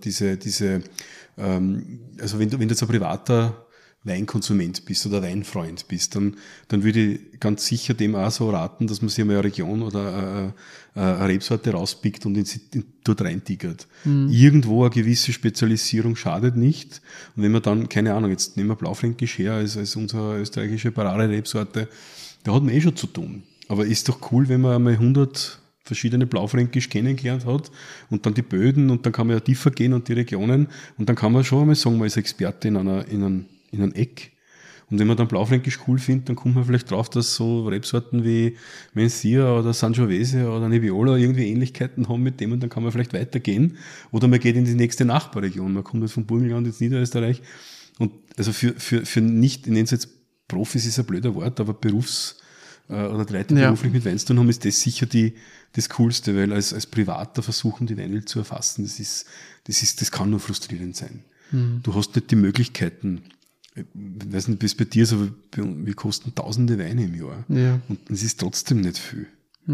[SPEAKER 2] also wenn du jetzt ein privater Weinkonsument bist oder Weinfreund bist, dann würde ich ganz sicher dem auch so raten, dass man sich einmal eine Region oder eine Rebsorte rauspickt und dort reintigert. Irgendwo eine gewisse Spezialisierung schadet nicht. Und wenn man dann, keine Ahnung, jetzt nehmen wir Blaufränkisch her als unsere österreichische Parade-Rebsorte, da hat man schon zu tun. Aber ist doch cool, wenn man einmal 100 verschiedene Blaufränkisch kennengelernt hat und dann die Böden und dann kann man ja tiefer gehen und die Regionen und dann kann man schon einmal sagen, man ist Experte in einem Eck. Und wenn man dann Blaufränkisch cool findet, dann kommt man vielleicht drauf, dass so Rebsorten wie Mencia oder Sangiovese oder Nebbiolo irgendwie Ähnlichkeiten haben mit dem und dann kann man vielleicht weitergehen. Oder man geht in die nächste Nachbarregion. Man kommt jetzt vom Burgenland ins Niederösterreich. Und also für nicht, ich nenne es jetzt Profis, ist ein blöder Wort, aber oder die Leute, die beruflich mit Wein zu tun haben, ist das sicher das Coolste, weil als Privater versuchen, die Weinwelt zu erfassen, das kann nur frustrierend sein. Du hast nicht die Möglichkeiten. Ich weiß nicht, wie es bei dir ist, aber wir kosten tausende Weine im Jahr. Ja. Und es ist trotzdem nicht viel.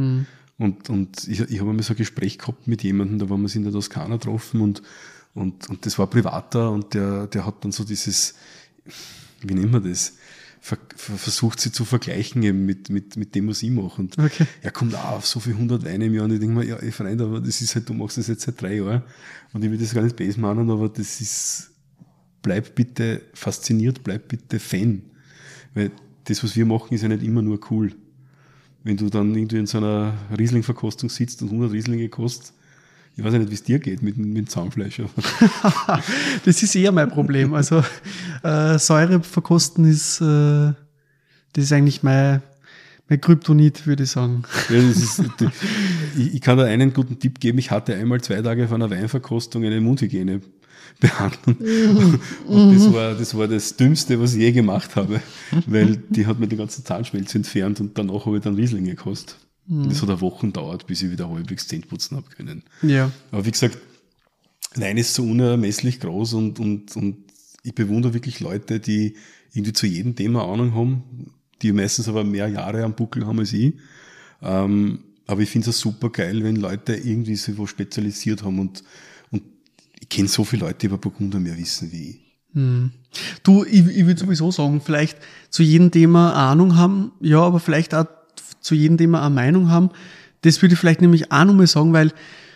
[SPEAKER 2] Und ich habe einmal so ein Gespräch gehabt mit jemandem, da waren wir uns in der Toskana getroffen und das war privater und der hat dann so dieses, wie nennen wir das, versucht sie zu vergleichen eben mit dem, was ich mache. Und er kommt auch auf so viele 100 Weine im Jahr und ich denke mir, ja, Freund, aber das ist halt, du machst das jetzt seit 3 Jahren und ich will das gar nicht böse meinen, aber das ist, bleib bitte fasziniert, bleib bitte Fan. Weil das, was wir machen, ist ja nicht immer nur cool. Wenn du dann irgendwie in so einer Riesling-Verkostung sitzt und 100 Rieslinge kostet, ich weiß ja nicht, wie es dir geht mit Zahnfleisch.
[SPEAKER 1] Das ist eher mein Problem. Also Säure verkosten das ist eigentlich mein Kryptonit, würde ich sagen.
[SPEAKER 2] Ja, ich kann da einen guten Tipp geben. Ich hatte einmal 2 Tage vor einer Weinverkostung eine Mundhygiene behandeln. Und das war das Dümmste, was ich je gemacht habe, weil die hat mir den ganzen Zahnschmelz entfernt und danach habe ich dann Riesling gekostet. Das hat Wochen gedauert, bis ich wieder halbwegs Zähne putzen habe können. Ja. Aber wie gesagt, Wein ist so unermesslich groß und ich bewundere wirklich Leute, die irgendwie zu jedem Thema Ahnung haben, die meistens aber mehr Jahre am Buckel haben als ich. aber ich finde es super geil, wenn Leute irgendwie sich wo spezialisiert haben und ich kenne so viele Leute, die über Burgunder mehr wissen wie ich.
[SPEAKER 1] Du, ich würde sowieso sagen, vielleicht zu jedem Thema eine Ahnung haben, ja, aber vielleicht auch zu jedem Thema eine Meinung haben. Das würde ich vielleicht nämlich auch nochmal sagen, weil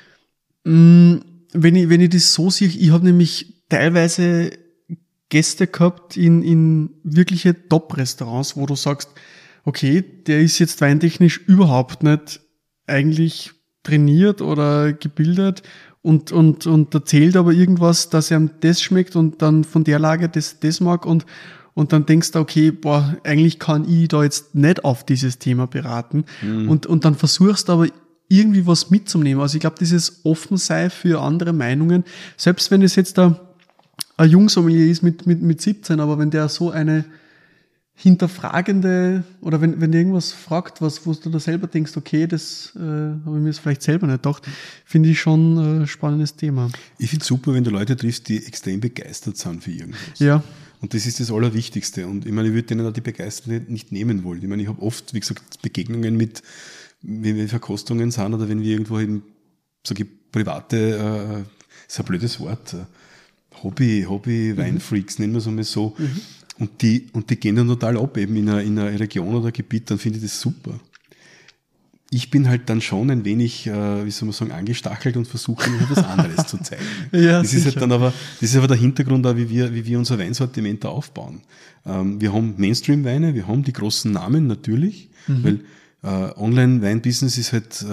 [SPEAKER 1] wenn ich das so sehe, ich habe nämlich teilweise Gäste gehabt in wirkliche Top-Restaurants, wo du sagst, okay, der ist jetzt weintechnisch überhaupt nicht eigentlich trainiert oder gebildet und erzählt aber irgendwas, dass ihm das schmeckt und dann von der Lage das mag und dann denkst du, okay, boah, eigentlich kann ich da jetzt nicht auf dieses Thema beraten und dann versuchst du aber irgendwie was mitzunehmen. Also ich glaube, dieses Offensein für andere Meinungen, selbst wenn es jetzt ein Jungsommelier ist mit 17, aber wenn der so eine hinterfragende oder wenn der irgendwas fragt, wo du da selber denkst, okay, das habe ich mir jetzt vielleicht selber nicht gedacht, finde ich schon ein spannendes Thema.
[SPEAKER 2] Ich finde es super, wenn du Leute triffst, die extrem begeistert sind für irgendwas.
[SPEAKER 1] Ja.
[SPEAKER 2] Und das ist das Allerwichtigste. Und ich meine, ich würde denen auch die Begeisterung nicht nehmen wollen. Ich meine, ich habe oft, wie gesagt, Begegnungen mit, wenn wir Verkostungen sind oder wenn wir irgendwo eben, sage ich, private, ist ein blödes Wort, Hobby-Weinfreaks, nennen wir es einmal so. Und die gehen dann total ab, eben in einer Region oder Gebiet, dann finde ich das super. Ich bin halt dann schon ein wenig, wie soll man sagen, angestachelt und versuche mir etwas anderes zu zeigen.
[SPEAKER 1] Ja,
[SPEAKER 2] das ist halt dann aber, das ist aber der Hintergrund auch, wie wir unser Weinsortiment aufbauen. Wir haben Mainstream-Weine, wir haben die großen Namen natürlich, weil Online-Wein-Business ist halt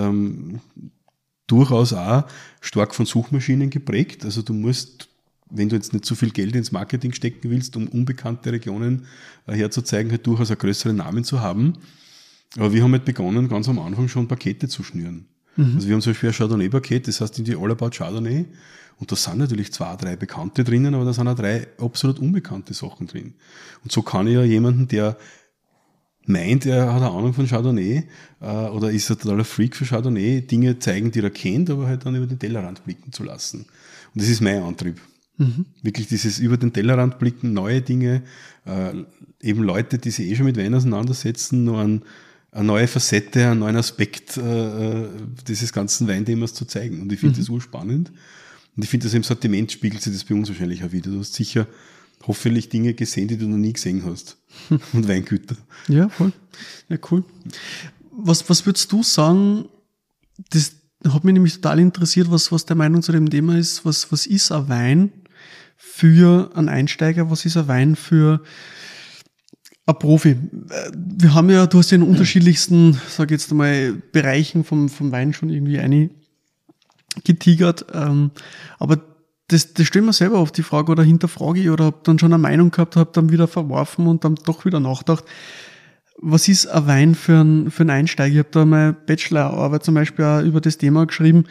[SPEAKER 2] durchaus auch stark von Suchmaschinen geprägt. Also du musst, wenn du jetzt nicht so viel Geld ins Marketing stecken willst, um unbekannte Regionen herzuzeigen, halt durchaus einen größeren Namen zu haben. Aber wir haben halt begonnen, ganz am Anfang schon Pakete zu schnüren. Also wir haben zum Beispiel ein Chardonnay-Paket, das heißt irgendwie All About Chardonnay. Und da sind natürlich 2, 3 Bekannte drinnen, aber da sind auch 3 absolut unbekannte Sachen drin. Und so kann ich ja jemanden, der meint, er hat eine Ahnung von Chardonnay oder ist ein totaler Freak für Chardonnay, Dinge zeigen, die er kennt, aber halt dann über den Tellerrand blicken zu lassen. Und das ist mein Antrieb. Wirklich dieses über den Tellerrand blicken, neue Dinge, eben Leute, die sich schon mit Wein auseinandersetzen, nur eine neue Facette, einen neuen Aspekt dieses ganzen Weinthemas zu zeigen. Und ich finde das urspannend. Und ich finde, dass im Sortiment spiegelt sich das bei uns wahrscheinlich auch wieder. Du hast sicher hoffentlich Dinge gesehen, die du noch nie gesehen hast. Und Weingüter.
[SPEAKER 1] Ja, voll. Ja, cool. Was würdest du sagen, das hat mich nämlich total interessiert, was deine Meinung zu dem Thema ist. Was ist ein Wein für einen Einsteiger? Was ist ein Wein für ein Profi? Wir haben ja, du hast ja in unterschiedlichsten, sag ich jetzt einmal, Bereichen vom Wein schon irgendwie getigert, aber das stelle mir selber oft die Frage oder hinterfrage ich oder habe dann schon eine Meinung gehabt, habe dann wieder verworfen und dann doch wieder nachgedacht. Was ist ein Wein für einen Einsteiger? Ich habe da meine Bachelorarbeit zum Beispiel auch über das Thema geschrieben,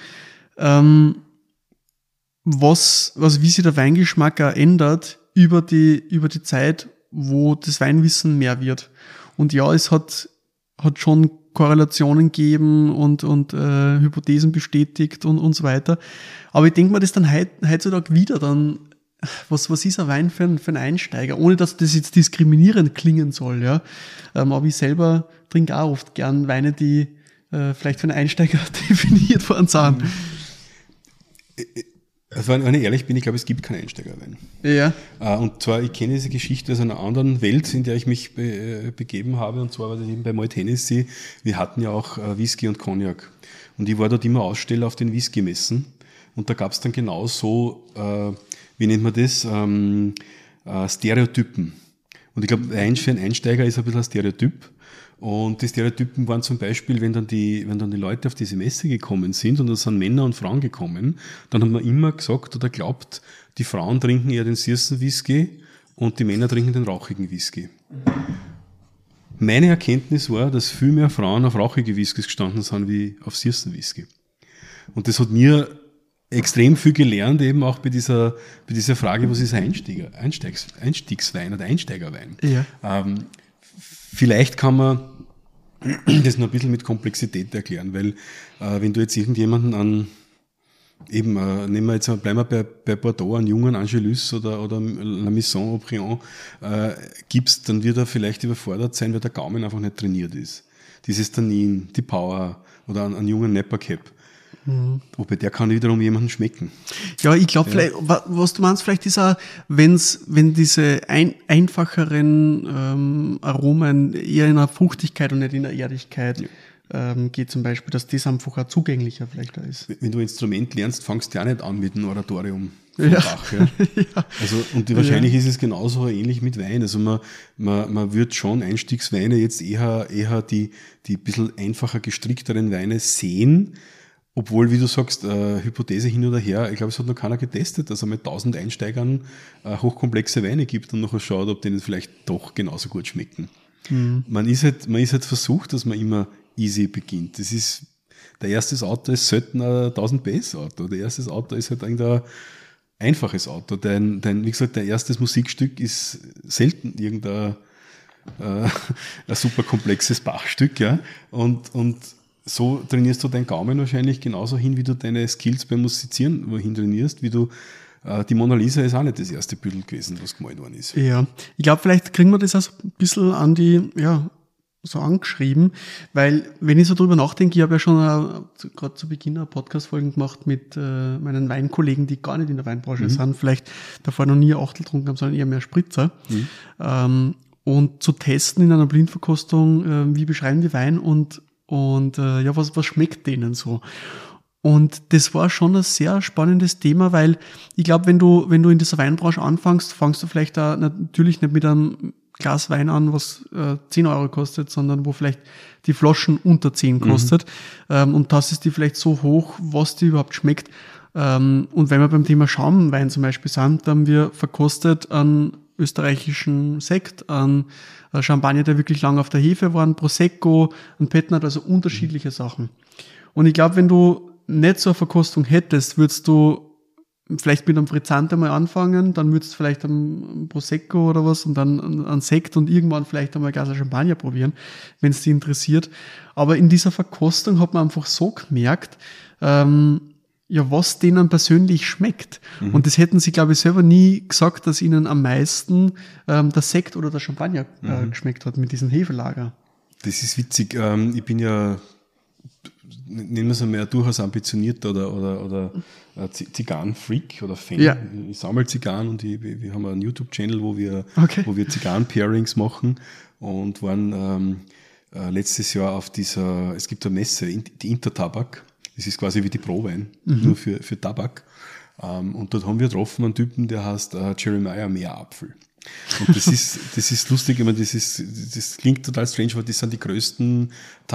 [SPEAKER 1] wie sich der Weingeschmack auch ändert über die Zeit, wo das Weinwissen mehr wird. Und ja, es hat schon Korrelationen gegeben und Hypothesen bestätigt und so weiter. Aber ich denke mir das dann heutzutage wieder dann, was ist ein Wein für einen Einsteiger? Ohne dass das jetzt diskriminierend klingen soll, ja. Aber ich selber trinke auch oft gern Weine, die vielleicht für einen Einsteiger definiert worden sind.
[SPEAKER 2] Also wenn ich ehrlich bin, ich glaube, es gibt keinen Einsteigerwein.
[SPEAKER 1] Ja.
[SPEAKER 2] Und zwar, ich kenne diese Geschichte aus einer anderen Welt, in der ich mich begeben habe, und zwar war das eben bei Malt Hennessy. Wir hatten ja auch Whisky und Cognac. Und ich war dort immer Aussteller auf den Whisky-Messen. Und da gab es dann genau so, wie nennt man das, Stereotypen. Und ich glaube, für einen Einsteiger ist ein bisschen ein Stereotyp. Und die Stereotypen waren zum Beispiel, wenn dann die Leute auf diese Messe gekommen sind und da sind Männer und Frauen gekommen, dann hat man immer gesagt oder glaubt, die Frauen trinken eher den Sirsen-Whisky und die Männer trinken den rauchigen Whisky. Meine Erkenntnis war, dass viel mehr Frauen auf rauchige Whiskys gestanden sind wie auf Sirsen-Whisky. Und das hat mir extrem viel gelernt, eben auch bei dieser Frage, was ist ein Einstiegswein oder Einsteigerwein?
[SPEAKER 1] Ja.
[SPEAKER 2] Vielleicht kann man das noch ein bisschen mit Komplexität erklären, weil wenn du jetzt irgendjemanden bleiben wir bei Bordeaux, einen jungen Angelus oder La Maison Aubryon gibst, dann wird er vielleicht überfordert sein, weil der Gaumen einfach nicht trainiert ist. Dieses Tannin, die Power, oder einen jungen Napa Cap. Wobei der kann wiederum jemanden schmecken.
[SPEAKER 1] Ja, ich glaube, vielleicht, was du meinst, vielleicht ist auch, wenn diese einfacheren Aromen eher in der Fruchtigkeit und nicht in der Erdigkeit geht zum Beispiel, dass das einfach auch zugänglicher vielleicht da ist.
[SPEAKER 2] Wenn du Instrument lernst, fangst du ja nicht an mit dem Oratorium vom Bach. Ja.
[SPEAKER 1] Ja.
[SPEAKER 2] Also, und wahrscheinlich ist es genauso ähnlich mit Wein. Also man wird schon Einstiegsweine jetzt eher die ein bisschen einfacher gestrickteren Weine sehen. Obwohl, wie du sagst, Hypothese hin oder her, ich glaube, es hat noch keiner getestet, dass er mit 1000 Einsteigern hochkomplexe Weine gibt und nachher schaut, ob denen vielleicht doch genauso gut schmecken. Man ist halt versucht, dass man immer easy beginnt. Der erste Auto ist selten ein 1000 PS Auto. Der erste Auto ist halt ein einfaches Auto. Wie gesagt, dein erstes Musikstück ist selten irgendein ein super komplexes Bachstück, ja. Und so trainierst du deinen Gaumen wahrscheinlich genauso hin, wie du deine Skills beim Musizieren wohin trainierst, wie du die Mona Lisa ist auch nicht das erste Bild gewesen, was gemalt worden ist.
[SPEAKER 1] Ja, ich glaube, vielleicht kriegen wir das auch so ein bisschen an die, so angeschrieben, weil, wenn ich so drüber nachdenke, ich habe ja schon gerade zu Beginn eine Podcast-Folgen gemacht mit meinen Weinkollegen, die gar nicht in der Weinbranche sind, vielleicht davor noch nie Achtel getrunken haben, sondern eher mehr Spritzer. Und zu testen in einer Blindverkostung, wie beschreiben die Wein und was schmeckt denen so? Und das war schon ein sehr spannendes Thema, weil ich glaube, wenn du in dieser Weinbranche anfängst, fangst du vielleicht da natürlich nicht mit einem Glas Wein an, was 10 Euro kostet, sondern wo vielleicht die Flaschen unter 10 kostet. Und das ist die vielleicht so hoch, was die überhaupt schmeckt. Und wenn wir beim Thema Schaumwein zum Beispiel sind, dann haben wir verkostet an österreichischen Sekt, an Champagner, der wirklich lange auf der Hefe war, ein Prosecco, ein Petnat, also unterschiedliche Sachen. Und ich glaube, wenn du nicht so eine Verkostung hättest, würdest du vielleicht mit einem Frizzante mal anfangen, dann würdest du vielleicht ein Prosecco oder was und dann ein Sekt und irgendwann vielleicht einmal ein Glas Champagner probieren, wenn es dich interessiert. Aber in dieser Verkostung hat man einfach so gemerkt, was denen persönlich schmeckt. Und das hätten sie, glaube ich, selber nie gesagt, dass ihnen am meisten der Sekt oder der Champagner geschmeckt hat mit diesem Hefelager.
[SPEAKER 2] Das ist witzig. Ich bin ja, nennen wir es einmal, durchaus ambitioniert oder Zigarren-Freak oder Fan. Ja. Ich sammle Zigarren und wir haben einen YouTube-Channel, wo wir Zigarren-Pairings machen und waren letztes Jahr auf es gibt eine Messe, die Intertabak. Das ist quasi wie die Pro-Wein, nur für Tabak. Und dort haben wir getroffen einen Typen, der heißt Jeremiah Meerapfel. Und das ist lustig, ich meine, das klingt total strange, weil das sind die größten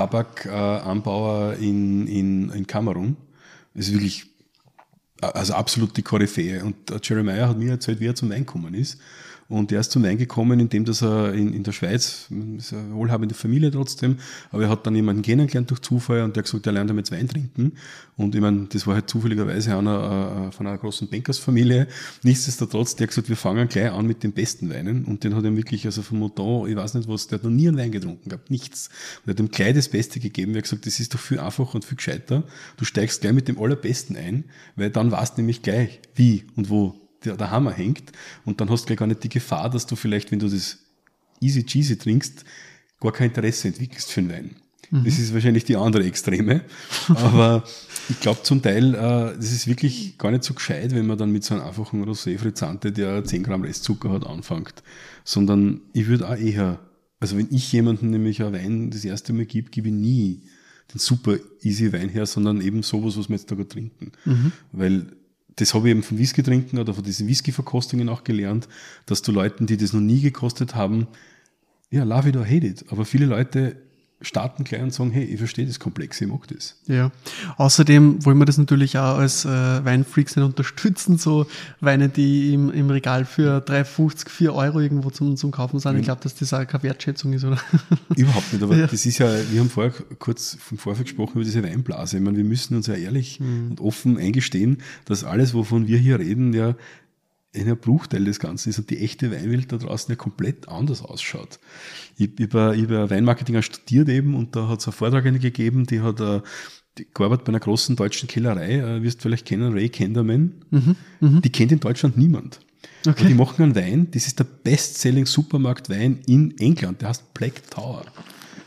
[SPEAKER 2] Tabakanbauer in Kamerun. Das ist wirklich, also absolut die Koryphäe. Und Jeremiah hat mir erzählt, wie er zum Wein gekommen ist. Und er ist zum Wein gekommen, indem dass er in der Schweiz, ist eine wohlhabende Familie trotzdem, aber er hat dann jemanden kennengelernt durch Zufall und der hat gesagt, er lernt jetzt Wein trinken. Und ich meine, das war halt zufälligerweise einer von einer großen Bankersfamilie. Nichtsdestotrotz, der hat gesagt, wir fangen gleich an mit den besten Weinen. Und den hat er wirklich, also von Mouton, ich weiß nicht was, der hat noch nie einen Wein getrunken gehabt, nichts. Und er hat ihm gleich das Beste gegeben. Er hat gesagt, das ist doch viel einfacher und viel gescheiter. Du steigst gleich mit dem Allerbesten ein, weil dann weißt du nämlich gleich, wie und wo der Hammer hängt und dann hast du gleich gar nicht die Gefahr, dass du vielleicht, wenn du das easy cheesy trinkst, gar kein Interesse entwickelst für den Wein. Das ist wahrscheinlich die andere Extreme, aber ich glaube zum Teil, das ist wirklich gar nicht so gescheit, wenn man dann mit so einem einfachen Rosé Frizzante, der 10 Gramm Restzucker hat, anfängt, sondern ich würde auch eher, also wenn ich jemandem nämlich einen Wein das erste Mal gebe ich nie den super easy Wein her, sondern eben sowas, was wir jetzt da gerade trinken, weil das habe ich eben vom Whisky trinken oder von diesen Whisky-Verkostungen auch gelernt, dass du Leuten, die das noch nie gekostet haben, love it or hate it. Aber viele Leute starten gleich und sagen, hey, ich verstehe das komplex, ich mag das. Ja.
[SPEAKER 1] Außerdem wollen wir das natürlich auch als Weinfreaks nicht unterstützen, so Weine, die im Regal für 3,50, 4 Euro irgendwo zum Kaufen sind. Ich glaube, dass das auch keine Wertschätzung ist, oder?
[SPEAKER 2] Überhaupt nicht, aber das ist ja, wir haben vorher kurz vom Vorfeld gesprochen über diese Weinblase. Ich meine, wir müssen uns ja ehrlich und offen eingestehen, dass alles, wovon wir hier reden, ja ein Bruchteil des Ganzen ist und die echte Weinwelt da draußen ja komplett anders ausschaut. Ich habe Weinmarketing studiert eben und da hat es eine Vortragende gegeben, die hat gearbeitet bei einer großen deutschen Kellerei, wirst du vielleicht kennen, Ray Kenderman. Die kennt in Deutschland niemand. Okay. Und die machen einen Wein, das ist der Best-Selling Supermarktwein in England, der heißt Black Tower.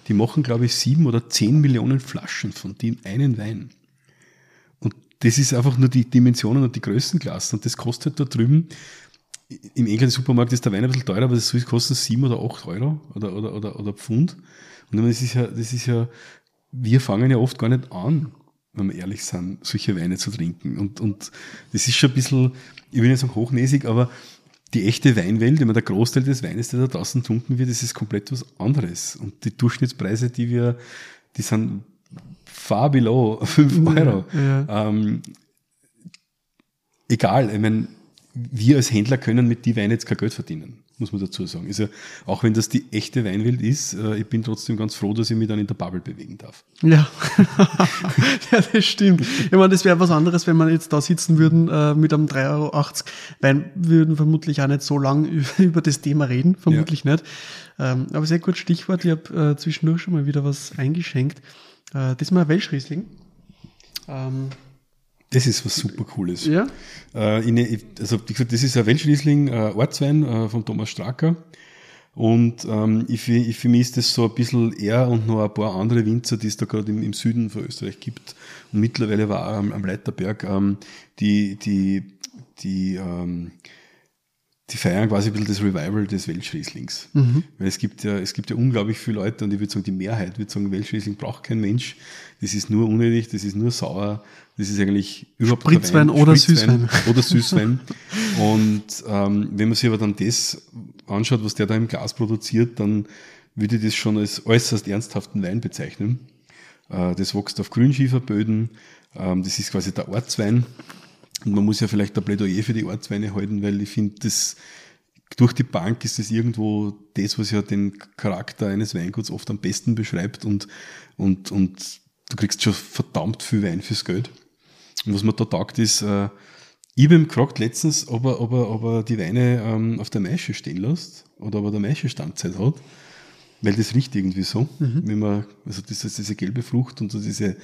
[SPEAKER 2] die machen, glaube ich, 7 oder 10 Millionen Flaschen von dem einen Wein. Und das ist einfach nur die Dimensionen und die Größenklassen. Und das kostet da drüben, im englischen Supermarkt ist der Wein ein bisschen teurer, aber das kostet 7 oder 8 Euro oder Pfund. Und das ist ja, wir fangen ja oft gar nicht an, wenn wir ehrlich sind, solche Weine zu trinken. Und das ist schon ein bisschen, ich will nicht sagen hochnäsig, aber die echte Weinwelt, der Großteil des Weines, der da draußen getrunken wird, das ist komplett was anderes. Und die Durchschnittspreise, die sind far below 5 Euro.
[SPEAKER 1] Ja.
[SPEAKER 2] Egal, ich meine, wir als Händler können mit die Weine jetzt kein Geld verdienen, muss man dazu sagen. Also, auch wenn das die echte Weinwelt ist, ich bin trotzdem ganz froh, dass ich mich dann in der Bubble bewegen darf.
[SPEAKER 1] Ja, ja, das stimmt. Ich meine, das wäre was anderes, wenn wir jetzt da sitzen würden mit einem 3,80 Euro Wein, würden vermutlich auch nicht so lang über das Thema reden, vermutlich nicht. Aber sehr gut Stichwort, ich habe zwischendurch schon mal wieder was eingeschenkt. Das mal ein Welschriesling.
[SPEAKER 2] Das ist was super Cooles.
[SPEAKER 1] Ja.
[SPEAKER 2] Also, wie gesagt, das ist ein Welschriesling, Ortswein von Thomas Stracker. Und für mich ist das so ein bisschen er und noch ein paar andere Winzer, die es da gerade im Süden von Österreich gibt. Und mittlerweile war auch am Leiterberg, die feiern quasi ein bisschen das Revival des Welschrieslings. Weil es gibt ja unglaublich viele Leute, und ich würde sagen, die Mehrheit würde sagen, Welschriesling braucht kein Mensch. Das ist nur unnötig, das ist nur sauer, das ist eigentlich überhaupt kein
[SPEAKER 1] Spritzwein oder Süßwein.
[SPEAKER 2] Oder Süßwein. Und wenn man sich aber dann das anschaut, was der da im Glas produziert, dann würde ich das schon als äußerst ernsthaften Wein bezeichnen. Das wächst auf Grünschieferböden, das ist quasi der Ortswein. Und man muss ja vielleicht ein Plädoyer für die Ortsweine halten, weil ich finde, durch die Bank ist das irgendwo das, was ja den Charakter eines Weinguts oft am besten beschreibt, und du kriegst schon verdammt viel Wein fürs Geld. Und was mir da taugt ist, ich habe ihn gefragt letztens, ob er die Weine auf der Maische stehen lässt oder ob er der Maische Standzeit hat, weil das riecht irgendwie so, wenn man, also diese gelbe Frucht und so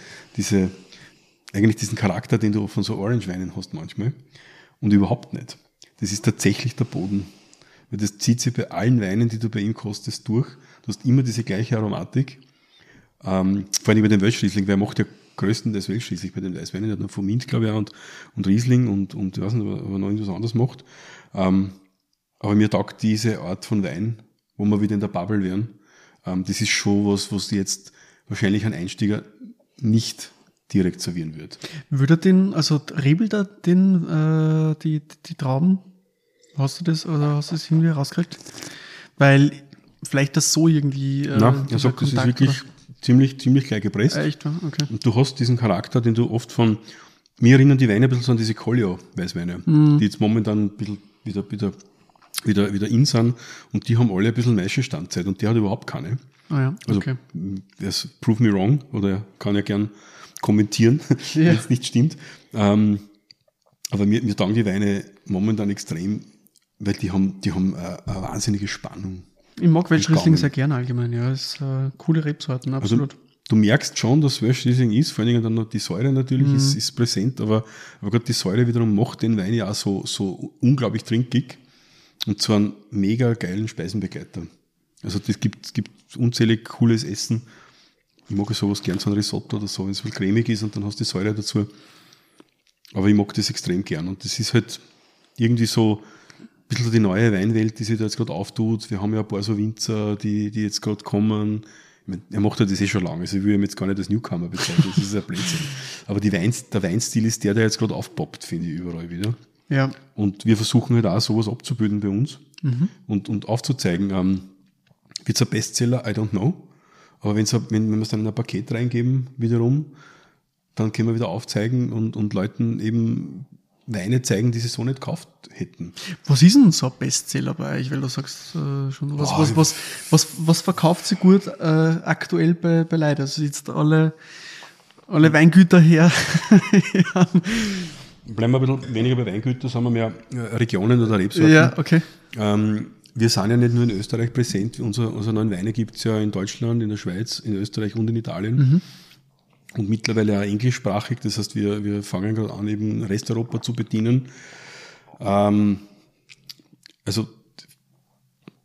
[SPEAKER 2] eigentlich diesen Charakter, den du von so Orange-Weinen hast manchmal, und überhaupt nicht. Das ist tatsächlich der Boden. Weil das zieht sich bei allen Weinen, die du bei ihm kostest, durch. Du hast immer diese gleiche Aromatik. Vor allem bei dem Welschriesling, wer macht ja größtenteils Welschriesling bei den Weißweinen, der hat noch von Mint, glaube ich, und Riesling und ich weiß nicht, ob er noch irgendwas anderes macht. Aber mir taugt diese Art von Wein, wo wir wieder in der Bubble wären. Das ist schon was jetzt wahrscheinlich ein Einsteiger nicht direkt servieren wird.
[SPEAKER 1] Würde rebelt er die Trauben? Hast du das irgendwie rausgekriegt? Weil vielleicht das so irgendwie...
[SPEAKER 2] Nein, er sagt, das ist wirklich ziemlich gleich gepresst.
[SPEAKER 1] Echt? Okay.
[SPEAKER 2] Und du hast diesen Charakter, den du oft mir erinnern die Weine ein bisschen so an diese Collio-Weißweine, die jetzt momentan ein bisschen wieder in sind, und die haben alle ein bisschen Maischestandzeit, und die hat überhaupt keine.
[SPEAKER 1] Ah ja, okay.
[SPEAKER 2] Also, prove me wrong, oder er kann ja gern kommentieren, wenn es nicht stimmt. Aber mir taugen die Weine momentan extrem, weil die haben eine wahnsinnige Spannung.
[SPEAKER 1] Ich mag Welschriesling sehr gerne allgemein, ja. Das ist coole Rebsorten, absolut.
[SPEAKER 2] Also, du merkst schon, dass Welschriesling ist, vor allen Dingen dann noch die Säure natürlich ist präsent, aber gerade die Säure wiederum macht den Wein ja auch so unglaublich trinkig und zu einem mega geilen Speisenbegleiter. Also es gibt unzählig cooles Essen. Ich mag sowas gern, so ein Risotto oder so, wenn es viel cremig ist und dann hast du die Säure dazu. Aber ich mag das extrem gern, und das ist halt irgendwie so ein bisschen die neue Weinwelt, die sich da jetzt gerade auftut. Wir haben ja ein paar so Winzer, die jetzt gerade kommen. Ich meine, er macht ja das schon lange, also ich will ihm jetzt gar nicht als Newcomer bezeichnen, das ist ein Blödsinn. Aber der Weinstil ist der jetzt gerade aufpoppt, finde ich, überall wieder.
[SPEAKER 1] Ja.
[SPEAKER 2] Und wir versuchen halt auch sowas abzubilden bei uns und aufzuzeigen. Wird es ein Bestseller? I don't know. Aber wenn wir es dann in ein Paket reingeben, wiederum, dann können wir wieder aufzeigen und Leuten eben Weine zeigen, die sie so nicht gekauft hätten.
[SPEAKER 1] Was ist denn so ein Bestseller bei euch? Weil du sagst schon, was verkauft sie gut aktuell bei Leuten? Also jetzt alle Weingüter her.
[SPEAKER 2] Bleiben wir ein bisschen weniger bei Weingütern, sagen wir mehr Regionen oder Rebsorten.
[SPEAKER 1] Ja, okay.
[SPEAKER 2] Wir sind ja nicht nur in Österreich präsent. Unsere neuen Weine gibt es ja in Deutschland, in der Schweiz, in Österreich und in Italien. Und mittlerweile auch englischsprachig. Das heißt, wir fangen gerade an, eben Resteuropa zu bedienen. Also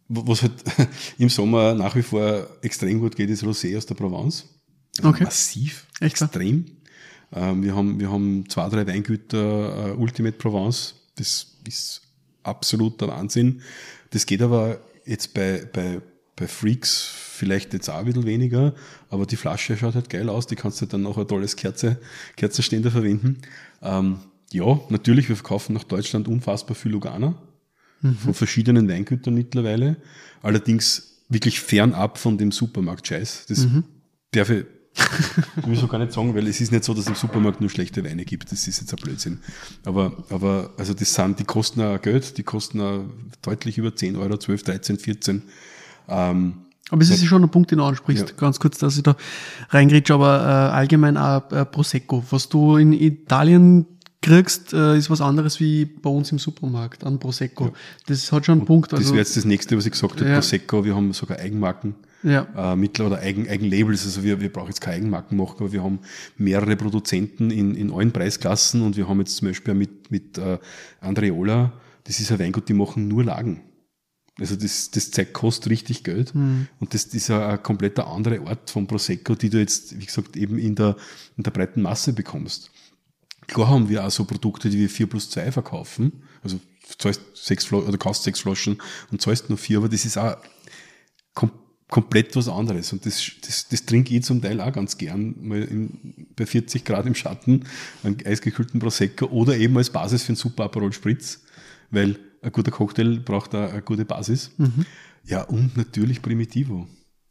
[SPEAKER 2] Was halt im Sommer nach wie vor extrem gut geht, ist Rosé aus der Provence. Also
[SPEAKER 1] Okay.
[SPEAKER 2] massiv,
[SPEAKER 1] Echt?
[SPEAKER 2] extrem. Wir haben 2, 3 Weingüter Ultimate Provence. Das ist absoluter Wahnsinn. Das geht aber jetzt bei Freaks vielleicht jetzt auch ein bisschen weniger, aber die Flasche schaut halt geil aus. Die kannst du dann noch ein tolles Kerzenständer verwenden. Ja, natürlich, wir verkaufen nach Deutschland unfassbar viel Lugana. Von verschiedenen Weingütern mittlerweile. Allerdings wirklich fernab von dem Supermarkt-Scheiß. Das darf ich sowieso gar nicht sagen, weil es ist nicht so, dass es im Supermarkt nur schlechte Weine gibt. Das ist jetzt ein Blödsinn. Aber also die kosten auch Geld, die kosten auch deutlich über 10 Euro, 12, 13, 14.
[SPEAKER 1] Aber es ist schon ein Punkt, den du ansprichst.
[SPEAKER 2] Ja.
[SPEAKER 1] Ganz kurz, dass ich da reingrätsche, aber allgemein auch Prosecco. Was du in Italien kriegst, ist was anderes wie bei uns im Supermarkt an Prosecco.
[SPEAKER 2] Ja.
[SPEAKER 1] Das hat schon einen Punkt.
[SPEAKER 2] Das
[SPEAKER 1] Also,
[SPEAKER 2] wäre jetzt das nächste, was ich gesagt habe,
[SPEAKER 1] Ja.
[SPEAKER 2] Prosecco. Wir haben sogar Eigenmarken.
[SPEAKER 1] ja.
[SPEAKER 2] Oder Eigenlabels, also wir brauchen jetzt keine Eigenmarken machen, aber wir haben mehrere Produzenten in allen Preisklassen und wir haben jetzt zum Beispiel mit Andreola, das ist ein Weingut, die machen nur Lagen. Also das Zeug kostet richtig Geld und das ist ein kompletter anderer Art von Prosecco, die du jetzt, wie gesagt, eben in der breiten Masse bekommst. Klar haben wir auch so Produkte, die wir 4+2 verkaufen, also zahlst 6 Flaschen, oder kaufst 6 Flaschen und zahlst nur 4, aber das ist auch komplett was anderes. Und das trinke ich zum Teil auch ganz gern, mal bei 40 Grad im Schatten, einen eisgekühlten Prosecco oder eben als Basis für einen super Aperol Spritz, weil ein guter Cocktail braucht auch eine gute Basis. Ja, und natürlich Primitivo.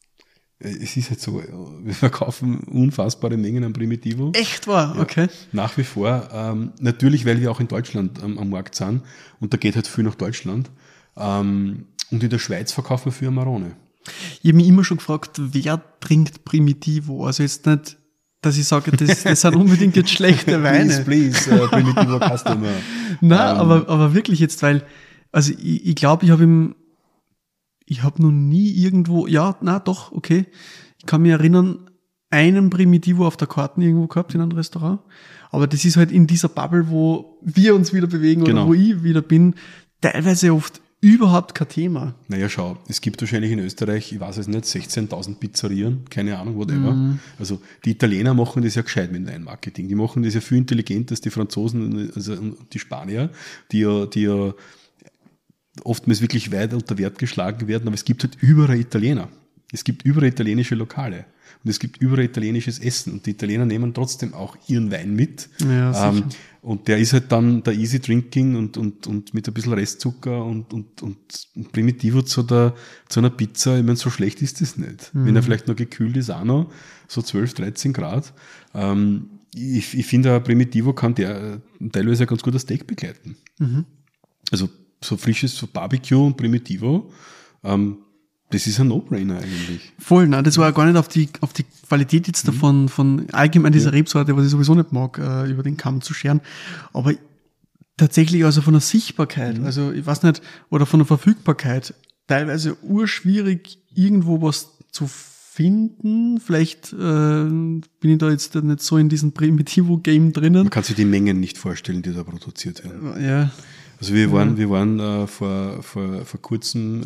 [SPEAKER 2] Es ist halt so, wir verkaufen unfassbare Mengen an Primitivo.
[SPEAKER 1] Echt wahr? Okay.
[SPEAKER 2] Nach wie vor. Natürlich, weil wir auch in Deutschland am Markt sind und da geht halt viel nach Deutschland. Und in der Schweiz verkaufen wir viel Amarone.
[SPEAKER 1] Ich habe mich immer schon gefragt, wer trinkt Primitivo? Also jetzt nicht, dass ich sage, das sind unbedingt jetzt schlechte Weine.
[SPEAKER 2] Please, Primitivo Customer.
[SPEAKER 1] Nein, aber wirklich jetzt, weil, also ich glaube, ich habe noch nie irgendwo, okay. Ich kann mich erinnern, einen Primitivo auf der Karte irgendwo gehabt in einem Restaurant. Aber das ist halt in dieser Bubble, wo wir uns wieder bewegen oder
[SPEAKER 2] Genau.
[SPEAKER 1] wo ich wieder bin, teilweise oft überhaupt kein Thema.
[SPEAKER 2] Naja, schau, es gibt wahrscheinlich in Österreich, ich weiß es nicht, 16.000 Pizzerien, keine Ahnung, whatever. Also die Italiener machen das ja gescheit mit Weinmarketing. Die machen das ja viel intelligenter als die Franzosen, also die Spanier, die ja oftmals wirklich weit unter Wert geschlagen werden, aber es gibt halt überall Italiener. Es gibt überall italienische Lokale und es gibt überall italienisches Essen und die Italiener nehmen trotzdem auch ihren Wein mit.
[SPEAKER 1] Ja, sicher.
[SPEAKER 2] Und der ist halt dann der Easy Drinking und mit ein bisschen Restzucker und Primitivo zu einer Pizza. Ich meine, so schlecht ist das nicht. Wenn er vielleicht noch gekühlt ist, auch noch, so 12, 13 Grad. Ich finde, ein Primitivo kann der teilweise ein ganz guter Steak begleiten. Also so frisches so Barbecue und Primitivo, das ist ein No-Brainer eigentlich.
[SPEAKER 1] Voll, nein, das war ja gar nicht auf die Qualität jetzt davon, von allgemein dieser Rebsorte, was ich sowieso nicht mag, über den Kamm zu scheren. Aber tatsächlich also von der Sichtbarkeit, also ich weiß nicht, oder von der Verfügbarkeit, teilweise urschwierig, irgendwo was zu finden. Vielleicht bin ich da jetzt nicht so in diesem Primitivo-Game drinnen.
[SPEAKER 2] Man kann sich die Mengen nicht vorstellen, die da produziert werden.
[SPEAKER 1] Ja.
[SPEAKER 2] Also wir waren vor kurzem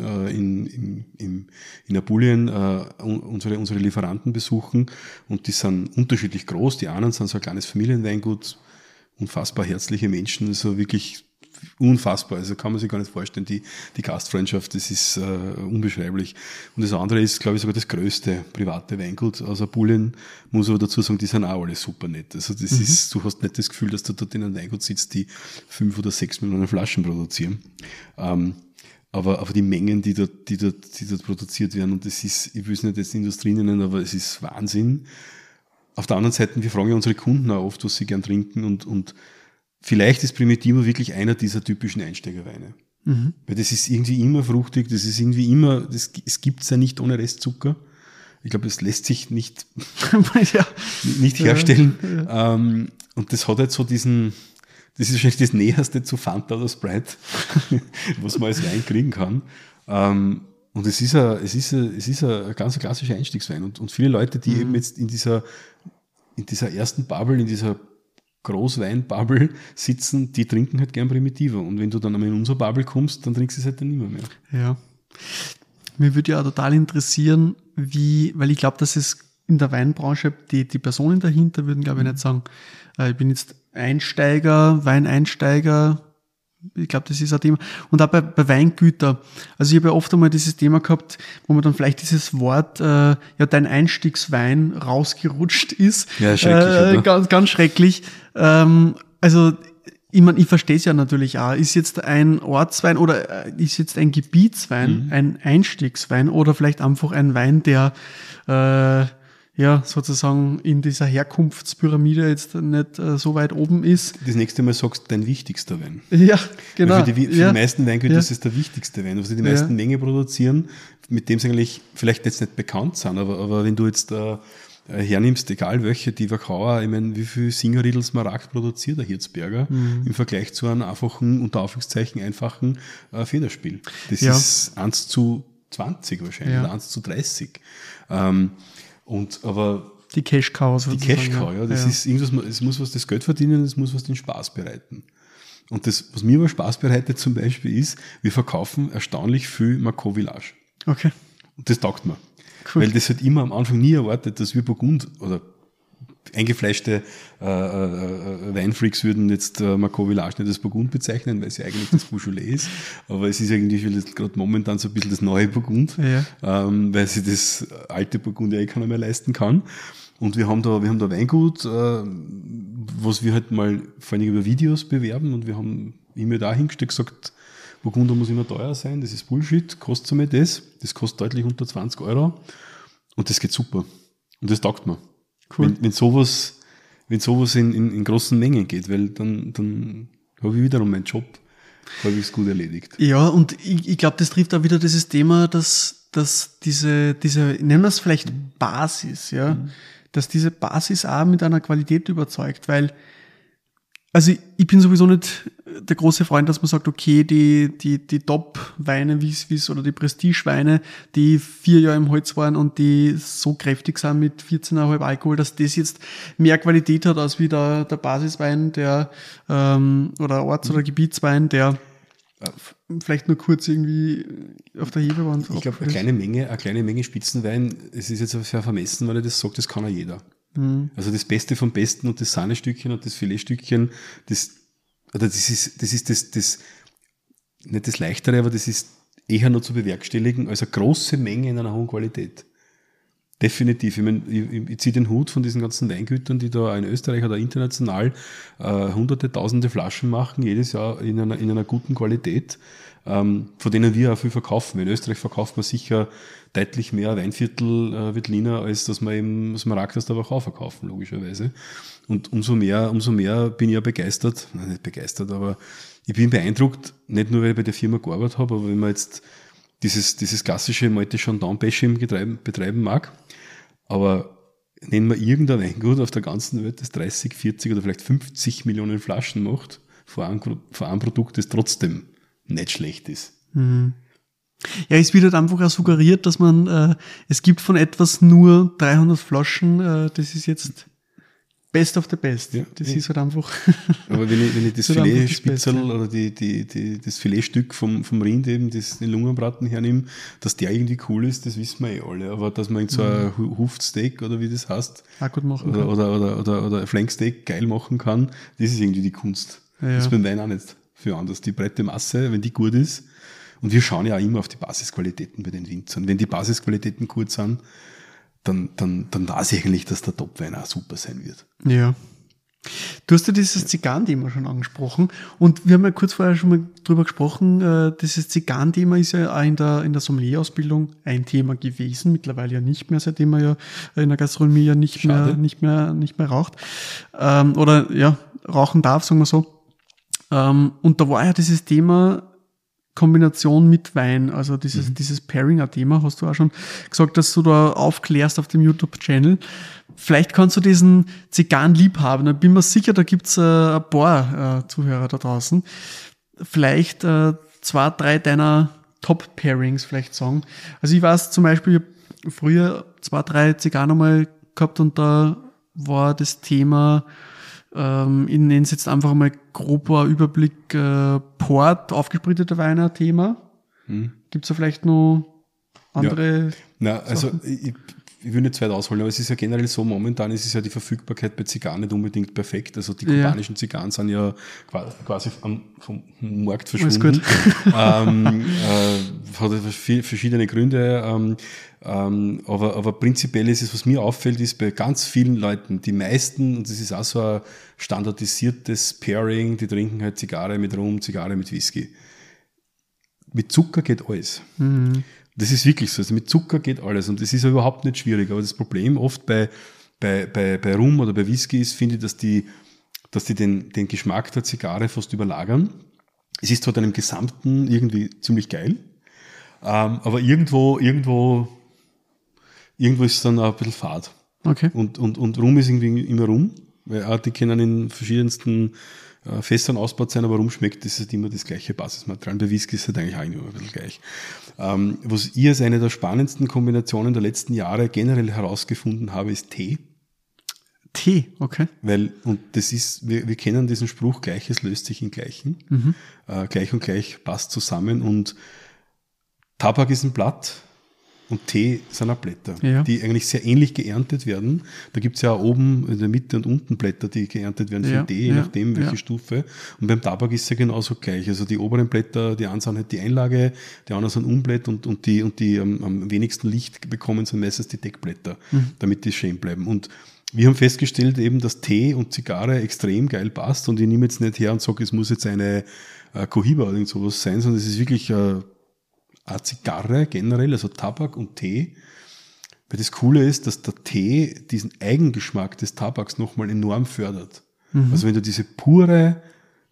[SPEAKER 2] in Apulien unsere Lieferanten besuchen und die sind unterschiedlich groß. Die einen sind so ein kleines Familienweingut, unfassbar herzliche Menschen, also wirklich unfassbar. Also kann man sich gar nicht vorstellen, die Gastfreundschaft, das ist unbeschreiblich. Und das andere ist, glaube ich, sogar das größte private Weingut aus Apulien. Muss aber dazu sagen, die sind auch alle super nett. Also das ist, du hast nicht das Gefühl, dass du dort in einem Weingut sitzt, die 5 oder 6 Millionen Flaschen produzieren. Aber die Mengen, die dort produziert werden, und das ist, ich will es nicht jetzt Industrie nennen, aber es ist Wahnsinn. Auf der anderen Seite, wir fragen ja unsere Kunden auch oft, was sie gern trinken und vielleicht ist Primitivo wirklich einer dieser typischen Einsteigerweine. Weil das ist irgendwie immer fruchtig, das ist irgendwie immer, es gibt's ja nicht ohne Restzucker. Ich glaube, es lässt sich nicht herstellen. Ja. Und das hat halt so das ist wahrscheinlich das Näherste zu Fanta oder Sprite, was man als Wein kriegen kann. Und es ist ein ganz klassischer Einstiegswein. Und viele Leute, die eben jetzt in dieser ersten Bubble, in dieser Großwein-Bubble sitzen, die trinken halt gern Primitivo. Und wenn du dann einmal in unsere Bubble kommst, dann trinkst du es halt dann nicht mehr.
[SPEAKER 1] Ja. Mir würde ja auch total interessieren, weil ich glaube, dass es in der Weinbranche, die Personen dahinter würden, glaube ich, nicht sagen, ich bin jetzt Einsteiger, Weineinsteiger. Ich glaube, das ist ein Thema. Und auch bei Weingüter. Also ich habe ja oft einmal dieses Thema gehabt, wo man dann vielleicht dieses Wort, dein Einstiegswein rausgerutscht ist.
[SPEAKER 2] Ja, schrecklich. Oder?
[SPEAKER 1] Ganz, ganz schrecklich. Also ich meine, ich verstehe es ja natürlich auch. Ist jetzt ein Ortswein oder ist jetzt ein Gebietswein ein Einstiegswein oder vielleicht einfach ein Wein, der sozusagen in dieser Herkunftspyramide jetzt nicht so weit oben ist.
[SPEAKER 2] Das nächste Mal sagst du dein wichtigster Wein.
[SPEAKER 1] Ja, genau.
[SPEAKER 2] Weil für die meisten Weingüter ist es der wichtigste Wein, was sie die meisten Menge produzieren, mit dem sie eigentlich vielleicht jetzt nicht bekannt sind, aber wenn du jetzt hernimmst, egal welche, die Wachauer, ich meine, wie viel Singerriedl Smaragd produziert der Hirzberger im Vergleich zu einem einfachen, unter Anführungszeichen einfachen Federspiel. Das ist 1:20 wahrscheinlich, oder 1:30. Aber
[SPEAKER 1] die Cash Cow,
[SPEAKER 2] die Cash Cow, das ist irgendwas, es muss was das Geld verdienen, es muss was den Spaß bereiten. Und das, was mir aber Spaß bereitet zum Beispiel ist, wir verkaufen erstaunlich viel Marco Village.
[SPEAKER 1] Okay.
[SPEAKER 2] Und das taugt mir.
[SPEAKER 1] Cool.
[SPEAKER 2] Weil das hat immer am Anfang nie erwartet, dass wir Burgund oder eingefleischte Weinfreaks würden jetzt Marco Village nicht als Burgund bezeichnen, weil es ja eigentlich das Beaujolais ist. Aber es ist eigentlich gerade momentan so ein bisschen das neue Burgund, weil sich das alte Burgund ja keiner mehr leisten kann. Und wir haben da Weingut, was wir halt mal vor allem über Videos bewerben, und wir haben immer da hingestellt gesagt, Burgunder muss immer teuer sein, das ist Bullshit, kostet einmal das kostet deutlich unter 20 Euro und das geht super. Und das taugt mir. Cool. Wenn sowas in großen Mengen geht, weil dann habe ich wiederum meinen Job halbwegs gut erledigt.
[SPEAKER 1] Ja, und ich glaube, das trifft auch wieder dieses Thema, dass diese, nennen wir es vielleicht Basis, dass diese Basis auch mit einer Qualität überzeugt, weil, also ich bin sowieso nicht der große Freund, dass man sagt, okay, die Top-Weine, wie's oder die Prestige-Weine, die 4 Jahre im Holz waren und die so kräftig sind mit 14,5 Alkohol, dass das jetzt mehr Qualität hat als wie der Basiswein, der oder Orts- oder Gebietswein, der vielleicht nur kurz irgendwie auf der Hebewand.
[SPEAKER 2] Ich glaube, eine kleine Menge Spitzenwein, es ist jetzt sehr vermessen, weil ich das sage, das kann ja jeder. Also das Beste vom Besten und das Sahnestückchen und das Filetstückchen, das ist nicht das Leichtere, aber das ist eher nur zu bewerkstelligen als eine große Menge in einer hohen Qualität. Definitiv. Ich meine, ich ziehe den Hut von diesen ganzen Weingütern, die da in Österreich oder international hunderte, tausende Flaschen machen, jedes Jahr in einer guten Qualität, von denen wir auch viel verkaufen. In Österreich verkauft man sicher deutlich mehr Weinviertel Veltliner, als dass man eben Smaragd aus der Wachau verkaufen, logischerweise. Und umso mehr bin ich ja begeistert, nicht begeistert, aber ich bin beeindruckt, nicht nur, weil ich bei der Firma gearbeitet habe, aber wenn man jetzt dieses klassische Malte Chandon-Bashing betreiben mag, aber nennen wir irgendein Weingut auf der ganzen Welt, das 30, 40 oder vielleicht 50 Millionen Flaschen macht, vor einem Produkt, das trotzdem nicht schlecht ist.
[SPEAKER 1] Mhm. Ja, es wird halt einfach auch suggeriert, dass man, es gibt von etwas nur 300 Flaschen, das ist jetzt best of the best. Ja, das ist halt einfach.
[SPEAKER 2] Aber wenn ich das Filetspitzel oder das Filetstück vom Rind eben, den Lungenbraten hernehme, dass der irgendwie cool ist, das wissen wir alle. Aber dass man so ein Hufsteak oder wie das heißt,
[SPEAKER 1] gut machen
[SPEAKER 2] oder ein Flanksteak geil machen kann, das ist irgendwie die Kunst. Ja. Das ist beim Wein auch nicht für anders. Die breite Masse, wenn die gut ist, und wir schauen ja auch immer auf die Basisqualitäten bei den Winzern. Wenn die Basisqualitäten gut sind, dann weiß ich eigentlich, dass der Topwein auch super sein wird.
[SPEAKER 1] Ja. Du hast ja dieses Zigarrenthema schon angesprochen, und wir haben ja kurz vorher schon mal drüber gesprochen, dieses Zigarrenthema ist ja auch in der Sommelier-Ausbildung ein Thema gewesen, mittlerweile ja nicht mehr, seitdem man ja in der Gastronomie ja nicht mehr raucht, oder ja, rauchen darf, sagen wir so. Und da war ja dieses Thema Kombination mit Wein, also dieses Pairing-Thema, hast du auch schon gesagt, dass du da aufklärst auf dem YouTube-Channel. Vielleicht kannst du diesen Zigarrenliebhaber, ich bin mir sicher, da gibt's ein paar Zuhörer da draußen, vielleicht 2, 3 deiner Top-Pairings vielleicht sagen. Also ich weiß zum Beispiel, ich habe früher 2, 3 Zigarren einmal gehabt, und da war das Thema, ich nenne es jetzt einfach mal grober Überblick, Port, aufgesprittete Weine, Thema. Gibt's da vielleicht noch andere.
[SPEAKER 2] Ja. Also ich will nicht zu weit ausholen, aber es ist ja generell so, momentan ist es ja die Verfügbarkeit bei Zigarren nicht unbedingt perfekt. Also die kubanischen Zigarren sind ja quasi vom Markt verschwunden. Hat verschiedene Gründe. Aber prinzipiell ist es, was mir auffällt, ist bei ganz vielen Leuten, die meisten, und das ist auch so ein standardisiertes Pairing, die trinken halt Zigarre mit Rum, Zigarre mit Whisky. Mit Zucker geht alles. Mhm. Das ist wirklich so. Also mit Zucker geht alles und das ist ja überhaupt nicht schwierig. Aber das Problem oft bei Rum oder bei Whisky ist, finde ich, dass die den Geschmack der Zigarre fast überlagern. Es ist zwar dann im Gesamten irgendwie ziemlich geil, aber irgendwo ist es dann auch ein bisschen fad.
[SPEAKER 1] Okay.
[SPEAKER 2] Und Rum ist irgendwie immer Rum, weil auch die können in verschiedensten Fässern ausgebaut sein, aber Rum schmeckt, das ist halt immer das gleiche Basismaterial. Bei Whisky ist es halt eigentlich auch immer ein bisschen gleich. Was ich als eine der spannendsten Kombinationen der letzten Jahre generell herausgefunden habe, ist Tee.
[SPEAKER 1] Tee, okay.
[SPEAKER 2] Weil, und das ist, wir kennen diesen Spruch, Gleiches löst sich in Gleichen. Mhm. Gleich und gleich passt zusammen und Tabak ist ein Blatt und Tee sind auch Blätter, die eigentlich sehr ähnlich geerntet werden. Da gibt es ja auch oben in der Mitte und unten Blätter, die geerntet werden für den Tee, je nachdem welche Stufe. Und beim Tabak ist es ja genauso gleich. Also die oberen Blätter, die einen sind halt die Einlage, die anderen sind Umblätter und die am wenigsten Licht bekommen, sind meistens die Deckblätter, damit die schön bleiben. Und wir haben festgestellt eben, dass Tee und Zigarre extrem geil passt und ich nehme jetzt nicht her und sage, es muss jetzt eine Cohiba oder irgend sowas sein, sondern es ist wirklich eine Zigarre generell, also Tabak und Tee. Weil das Coole ist, dass der Tee diesen Eigengeschmack des Tabaks nochmal enorm fördert. Mhm. Also wenn du das pure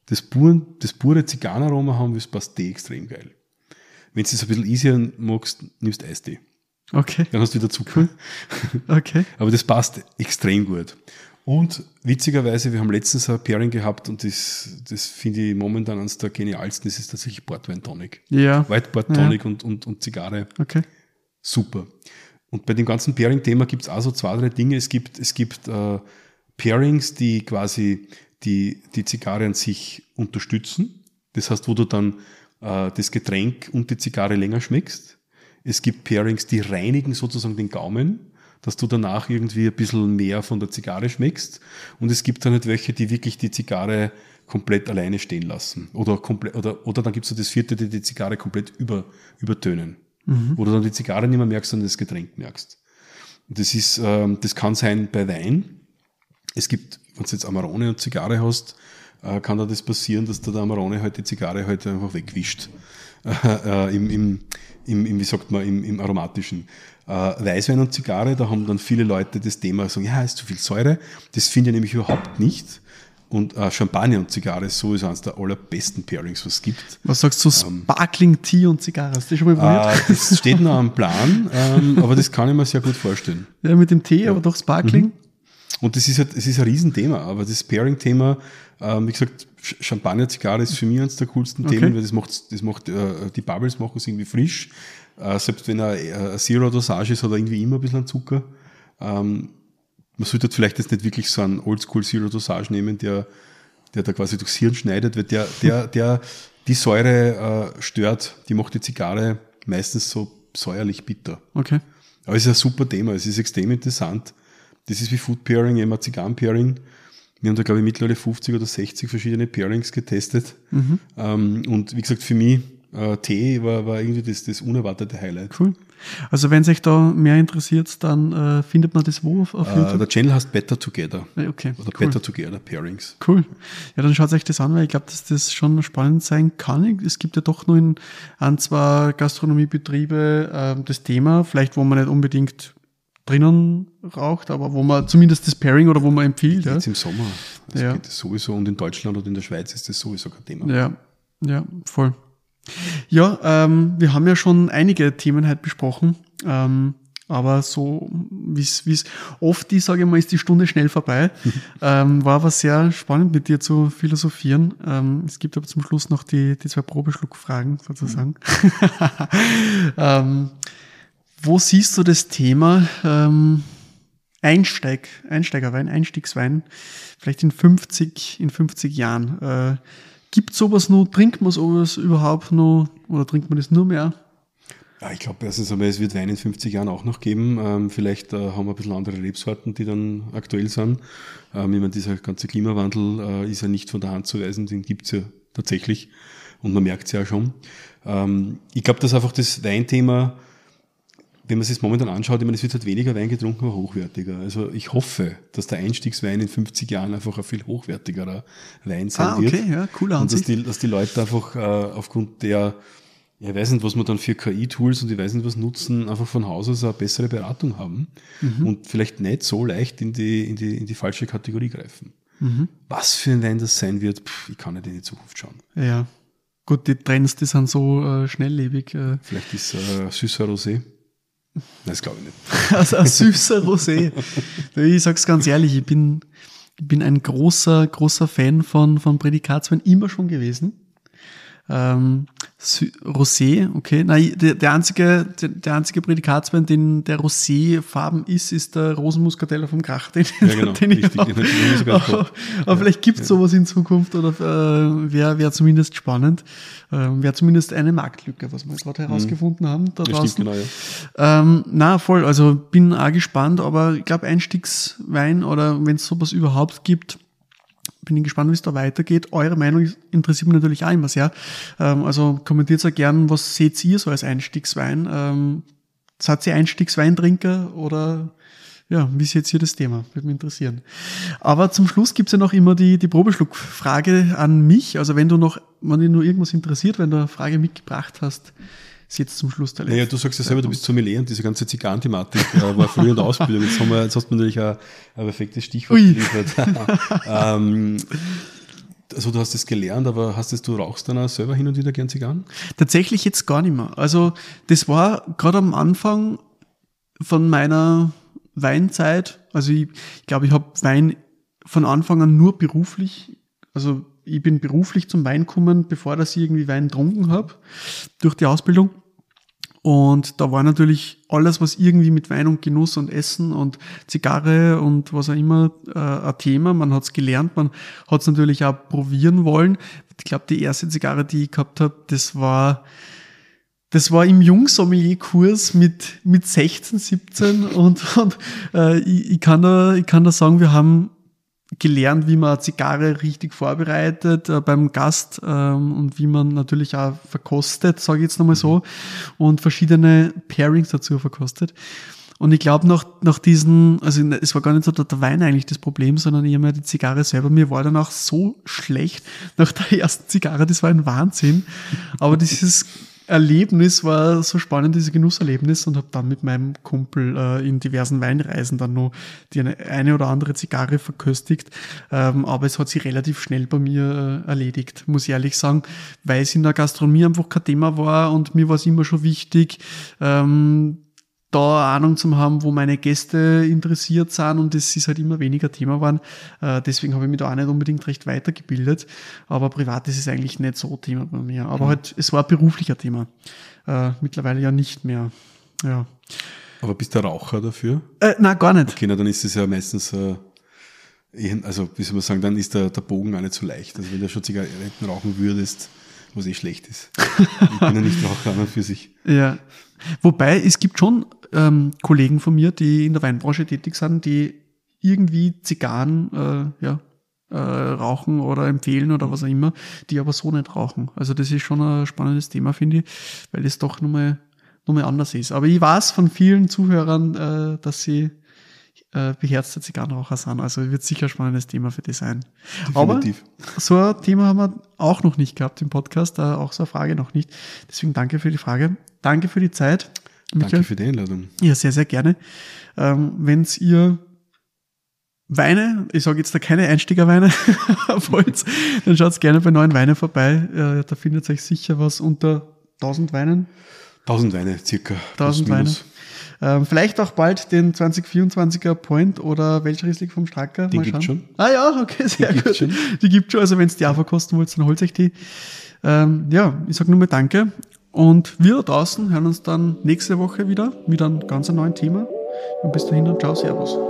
[SPEAKER 2] Zigarrenaroma haben willst, passt Tee extrem geil. Wenn du es ein bisschen easier magst, nimmst Eistee.
[SPEAKER 1] Okay.
[SPEAKER 2] Dann hast du wieder Zucker.
[SPEAKER 1] Okay.
[SPEAKER 2] Aber das passt extrem gut. Und witzigerweise, wir haben letztens ein Pairing gehabt und das finde ich momentan eines der genialsten, das ist tatsächlich Portwein Tonic.
[SPEAKER 1] Ja.
[SPEAKER 2] Whiteboard Tonic und Zigarre.
[SPEAKER 1] Okay.
[SPEAKER 2] Super. Und bei dem ganzen Pairing-Thema gibt es auch so 2, 3 Dinge. Es gibt Pairings, die quasi die Zigarre an sich unterstützen. Das heißt, wo du dann das Getränk und die Zigarre länger schmeckst. Es gibt Pairings, die reinigen sozusagen den Gaumen, dass du danach irgendwie ein bisschen mehr von der Zigarre schmeckst. Und es gibt dann halt welche, die wirklich die Zigarre komplett alleine stehen lassen. Oder dann gibt es so das 4., die Zigarre komplett übertönen. Mhm. Wo du dann die Zigarre nicht mehr merkst, sondern das Getränk merkst. Und das kann sein bei Wein. Es gibt, wenn du jetzt Amarone und Zigarre hast, kann da das passieren, dass der Amarone halt die Zigarre halt einfach wegwischt. Wie sagt man, im Aromatischen. Weißwein und Zigarre, da haben dann viele Leute das Thema, sagen, ja, ist zu viel Säure. Das finde ich nämlich überhaupt nicht. Und Champagner und Zigarre ist sowieso eines der allerbesten Pairings, was es gibt.
[SPEAKER 1] Was sagst du, Sparkling Tea und Zigarre? Hast du das schon mal probiert?
[SPEAKER 2] Das steht noch am Plan, aber das kann ich mir sehr gut vorstellen.
[SPEAKER 1] Ja, mit dem Tee, aber doch Sparkling. Mhm.
[SPEAKER 2] Und es ist ein Riesenthema, aber das Pairing-Thema, wie gesagt, Champagner, Zigarre ist für mich eines der coolsten Themen, weil das macht die Bubbles machen es irgendwie frisch. Selbst wenn eine Zero-Dosage ist, hat er irgendwie immer ein bisschen Zucker. Man sollte vielleicht jetzt nicht wirklich so einen Oldschool-Zero-Dosage nehmen, der da quasi durchs Hirn schneidet, weil der die Säure stört, die macht die Zigarre meistens so säuerlich bitter.
[SPEAKER 1] Okay.
[SPEAKER 2] Aber es ist ein super Thema, es ist extrem interessant. Das ist wie Food Pairing, immer Zigarren-Pairing. Wir haben da, glaube ich, mittlerweile 50 oder 60 verschiedene Pairings getestet. Mhm. Und wie gesagt, für mich, Tee war irgendwie das unerwartete Highlight.
[SPEAKER 1] Cool. Also wenn sich da mehr interessiert, dann findet man das wo auf YouTube? Der
[SPEAKER 2] Channel heißt Better Together.
[SPEAKER 1] Okay,
[SPEAKER 2] oder cool. Better Together Pairings.
[SPEAKER 1] Cool. Ja, dann schaut euch das an, weil ich glaube, dass das schon spannend sein kann. Es gibt ja doch nur in 2 Gastronomiebetriebe das Thema, vielleicht wo man nicht unbedingt drinnen raucht, aber wo man zumindest das Pairing oder wo man empfiehlt.
[SPEAKER 2] Jetzt im Sommer. Also geht das sowieso und in Deutschland oder in der Schweiz ist das sowieso kein Thema.
[SPEAKER 1] Ja, voll. Ja, wir haben ja schon einige Themen heute besprochen, aber so wie es oft ist, sage ich mal, ist die Stunde schnell vorbei. War aber sehr spannend mit dir zu philosophieren. Es gibt aber zum Schluss noch die 2 Probeschluckfragen sozusagen. Wo siehst du das Thema Einsteigerwein, Einstiegswein, vielleicht in 50 Jahren? Gibt es sowas noch? Trinkt man sowas überhaupt noch? Oder trinkt man das nur mehr?
[SPEAKER 2] Ja, ich glaube, erstens einmal, es wird Wein in 50 Jahren auch noch geben. Vielleicht haben wir ein bisschen andere Rebsorten, die dann aktuell sind. Ich meine, dieser ganze Klimawandel ist ja nicht von der Hand zu weisen, den gibt's ja tatsächlich. Und man merkt es ja schon. Ich glaube, dass einfach das Weinthema, wenn man es jetzt momentan anschaut, ich meine, es wird halt weniger Wein getrunken, aber hochwertiger. Also ich hoffe, dass der Einstiegswein in 50 Jahren einfach ein viel hochwertigerer Wein sein wird.
[SPEAKER 1] Okay, ja, coole Ansicht.
[SPEAKER 2] Und dass die Leute einfach aufgrund der, ich weiß nicht, was man dann für KI-Tools und ich weiß nicht, was nutzen, einfach von Haus aus eine bessere Beratung haben und vielleicht nicht so leicht in die falsche Kategorie greifen. Was für ein Wein das sein wird, ich kann nicht in die Zukunft schauen.
[SPEAKER 1] Ja, gut, die Trends, die sind so schnelllebig.
[SPEAKER 2] Vielleicht ist süßer Rosé. Nein, das glaube ich nicht.
[SPEAKER 1] Also ein süßer Rosé. Ich sag's ganz ehrlich, ich bin ein großer Fan von Prädikatswein, immer schon gewesen. Rosé, okay. Nein, der einzige Prädikatswein, den der Rosé-Farben ist der Rosenmuskateller vom Krach, den ich habe. Aber vielleicht gibt's sowas in Zukunft oder wäre zumindest spannend. Wäre zumindest eine Marktlücke, was wir gerade herausgefunden haben da draußen.
[SPEAKER 2] Stimmt, genau, ja.
[SPEAKER 1] Voll. Also bin auch gespannt, aber ich glaube Einstiegswein oder wenn es sowas überhaupt gibt, bin ich gespannt, wie es da weitergeht. Eure Meinung interessiert mich natürlich auch immer sehr. Also kommentiert auch gern, was seht ihr so als Einstiegswein? Seid ihr Einstiegsweintrinker oder ja, wie seht ihr das Thema? Würde mich interessieren. Aber zum Schluss gibt's ja noch immer die Probeschluck-Frage an mich. Also wenn dich nur irgendwas interessiert, wenn du eine Frage mitgebracht hast, ist jetzt zum Schluss der letzte.
[SPEAKER 2] Naja, du sagst ja selber, du bist Sommelier und diese ganze Zigarrenthematik war früher in der Ausbildung. Jetzt hast du natürlich ein perfektes Stichwort geliefert. Also du hast es gelernt, aber du rauchst dann auch selber hin und wieder gern Zigarren?
[SPEAKER 1] Tatsächlich jetzt gar nicht mehr. Also das war gerade am Anfang von meiner Weinzeit. Also ich glaube, ich habe Wein von Anfang an nur beruflich, also ich bin beruflich zum Wein gekommen, bevor dass ich irgendwie Wein getrunken habe, durch die Ausbildung. Und da war natürlich alles, was irgendwie mit Wein und Genuss und Essen und Zigarre und was auch immer ein Thema. Man hat es gelernt, man hat es natürlich auch probieren wollen. Ich glaube, die erste Zigarre, die ich gehabt habe, das war im Jungsommelier-Kurs mit 16, 17 und ich kann da sagen, wir haben gelernt, wie man eine Zigarre richtig vorbereitet beim Gast und wie man natürlich auch verkostet, sage ich jetzt nochmal so, und verschiedene Pairings dazu verkostet. Und ich glaube, nach diesen, also es war gar nicht so der Wein eigentlich das Problem, sondern eher mehr die Zigarre selber. Mir war danach so schlecht nach der ersten Zigarre, das war ein Wahnsinn. Aber dieses Erlebnis war so spannend, dieses Genusserlebnis, und habe dann mit meinem Kumpel in diversen Weinreisen dann noch die eine oder andere Zigarre verköstigt. Aber es hat sich relativ schnell bei mir erledigt, muss ich ehrlich sagen, weil es in der Gastronomie einfach kein Thema war und mir war es immer schon wichtig, da Ahnung zu haben, wo meine Gäste interessiert sind, und das ist halt immer weniger Thema geworden. Deswegen habe ich mich da auch nicht unbedingt recht weitergebildet. Aber privat ist es eigentlich nicht so Thema bei mir. Aber halt, es war beruflicher Thema. Mittlerweile ja nicht mehr. Ja.
[SPEAKER 2] Aber bist du Raucher dafür?
[SPEAKER 1] Nein, gar nicht.
[SPEAKER 2] Okay, na, dann ist es ja meistens, also wie soll man sagen, dann ist der Bogen auch nicht so leicht. Also wenn du schon Zigaretten rauchen würdest, was schlecht ist. Ich bin ja nicht Raucher an und für sich.
[SPEAKER 1] Ja. Wobei, es gibt schon Kollegen von mir, die in der Weinbranche tätig sind, die irgendwie Zigarren rauchen oder empfehlen oder was auch immer, die aber so nicht rauchen. Also das ist schon ein spannendes Thema, finde ich, weil das doch nochmal anders ist. Aber ich weiß von vielen Zuhörern, dass sie beherzte Zigarrenraucher sind. Also wird sicher ein spannendes Thema für die sein.
[SPEAKER 2] Definitiv.
[SPEAKER 1] Aber so ein Thema haben wir auch noch nicht gehabt im Podcast, auch so eine Frage noch nicht. Deswegen danke für die Frage. Danke für die Zeit, Michael.
[SPEAKER 2] Danke für die Einladung.
[SPEAKER 1] Ja, sehr, sehr gerne. Wenn ihr Weine, ich sage jetzt da keine Einsteigerweine, wollt, dann schaut gerne bei Neuen Weine vorbei. Da findet euch sicher was unter 1000 Weinen.
[SPEAKER 2] 1000 Weine, circa.
[SPEAKER 1] 1000 Weine. Vielleicht auch bald den 2024er Point oder Welschriesling vom Stracker.
[SPEAKER 2] Den gibt's schon.
[SPEAKER 1] Ah ja, okay, sehr gut.
[SPEAKER 2] Schon.
[SPEAKER 1] Die gibt's schon, also wenn ihr die auch verkosten wollt, dann holt euch die. Ja, ich sage nur mal Danke. Und wir da draußen hören uns dann nächste Woche wieder mit einem ganz neuen Thema. Und bis dahin dann ciao, servus.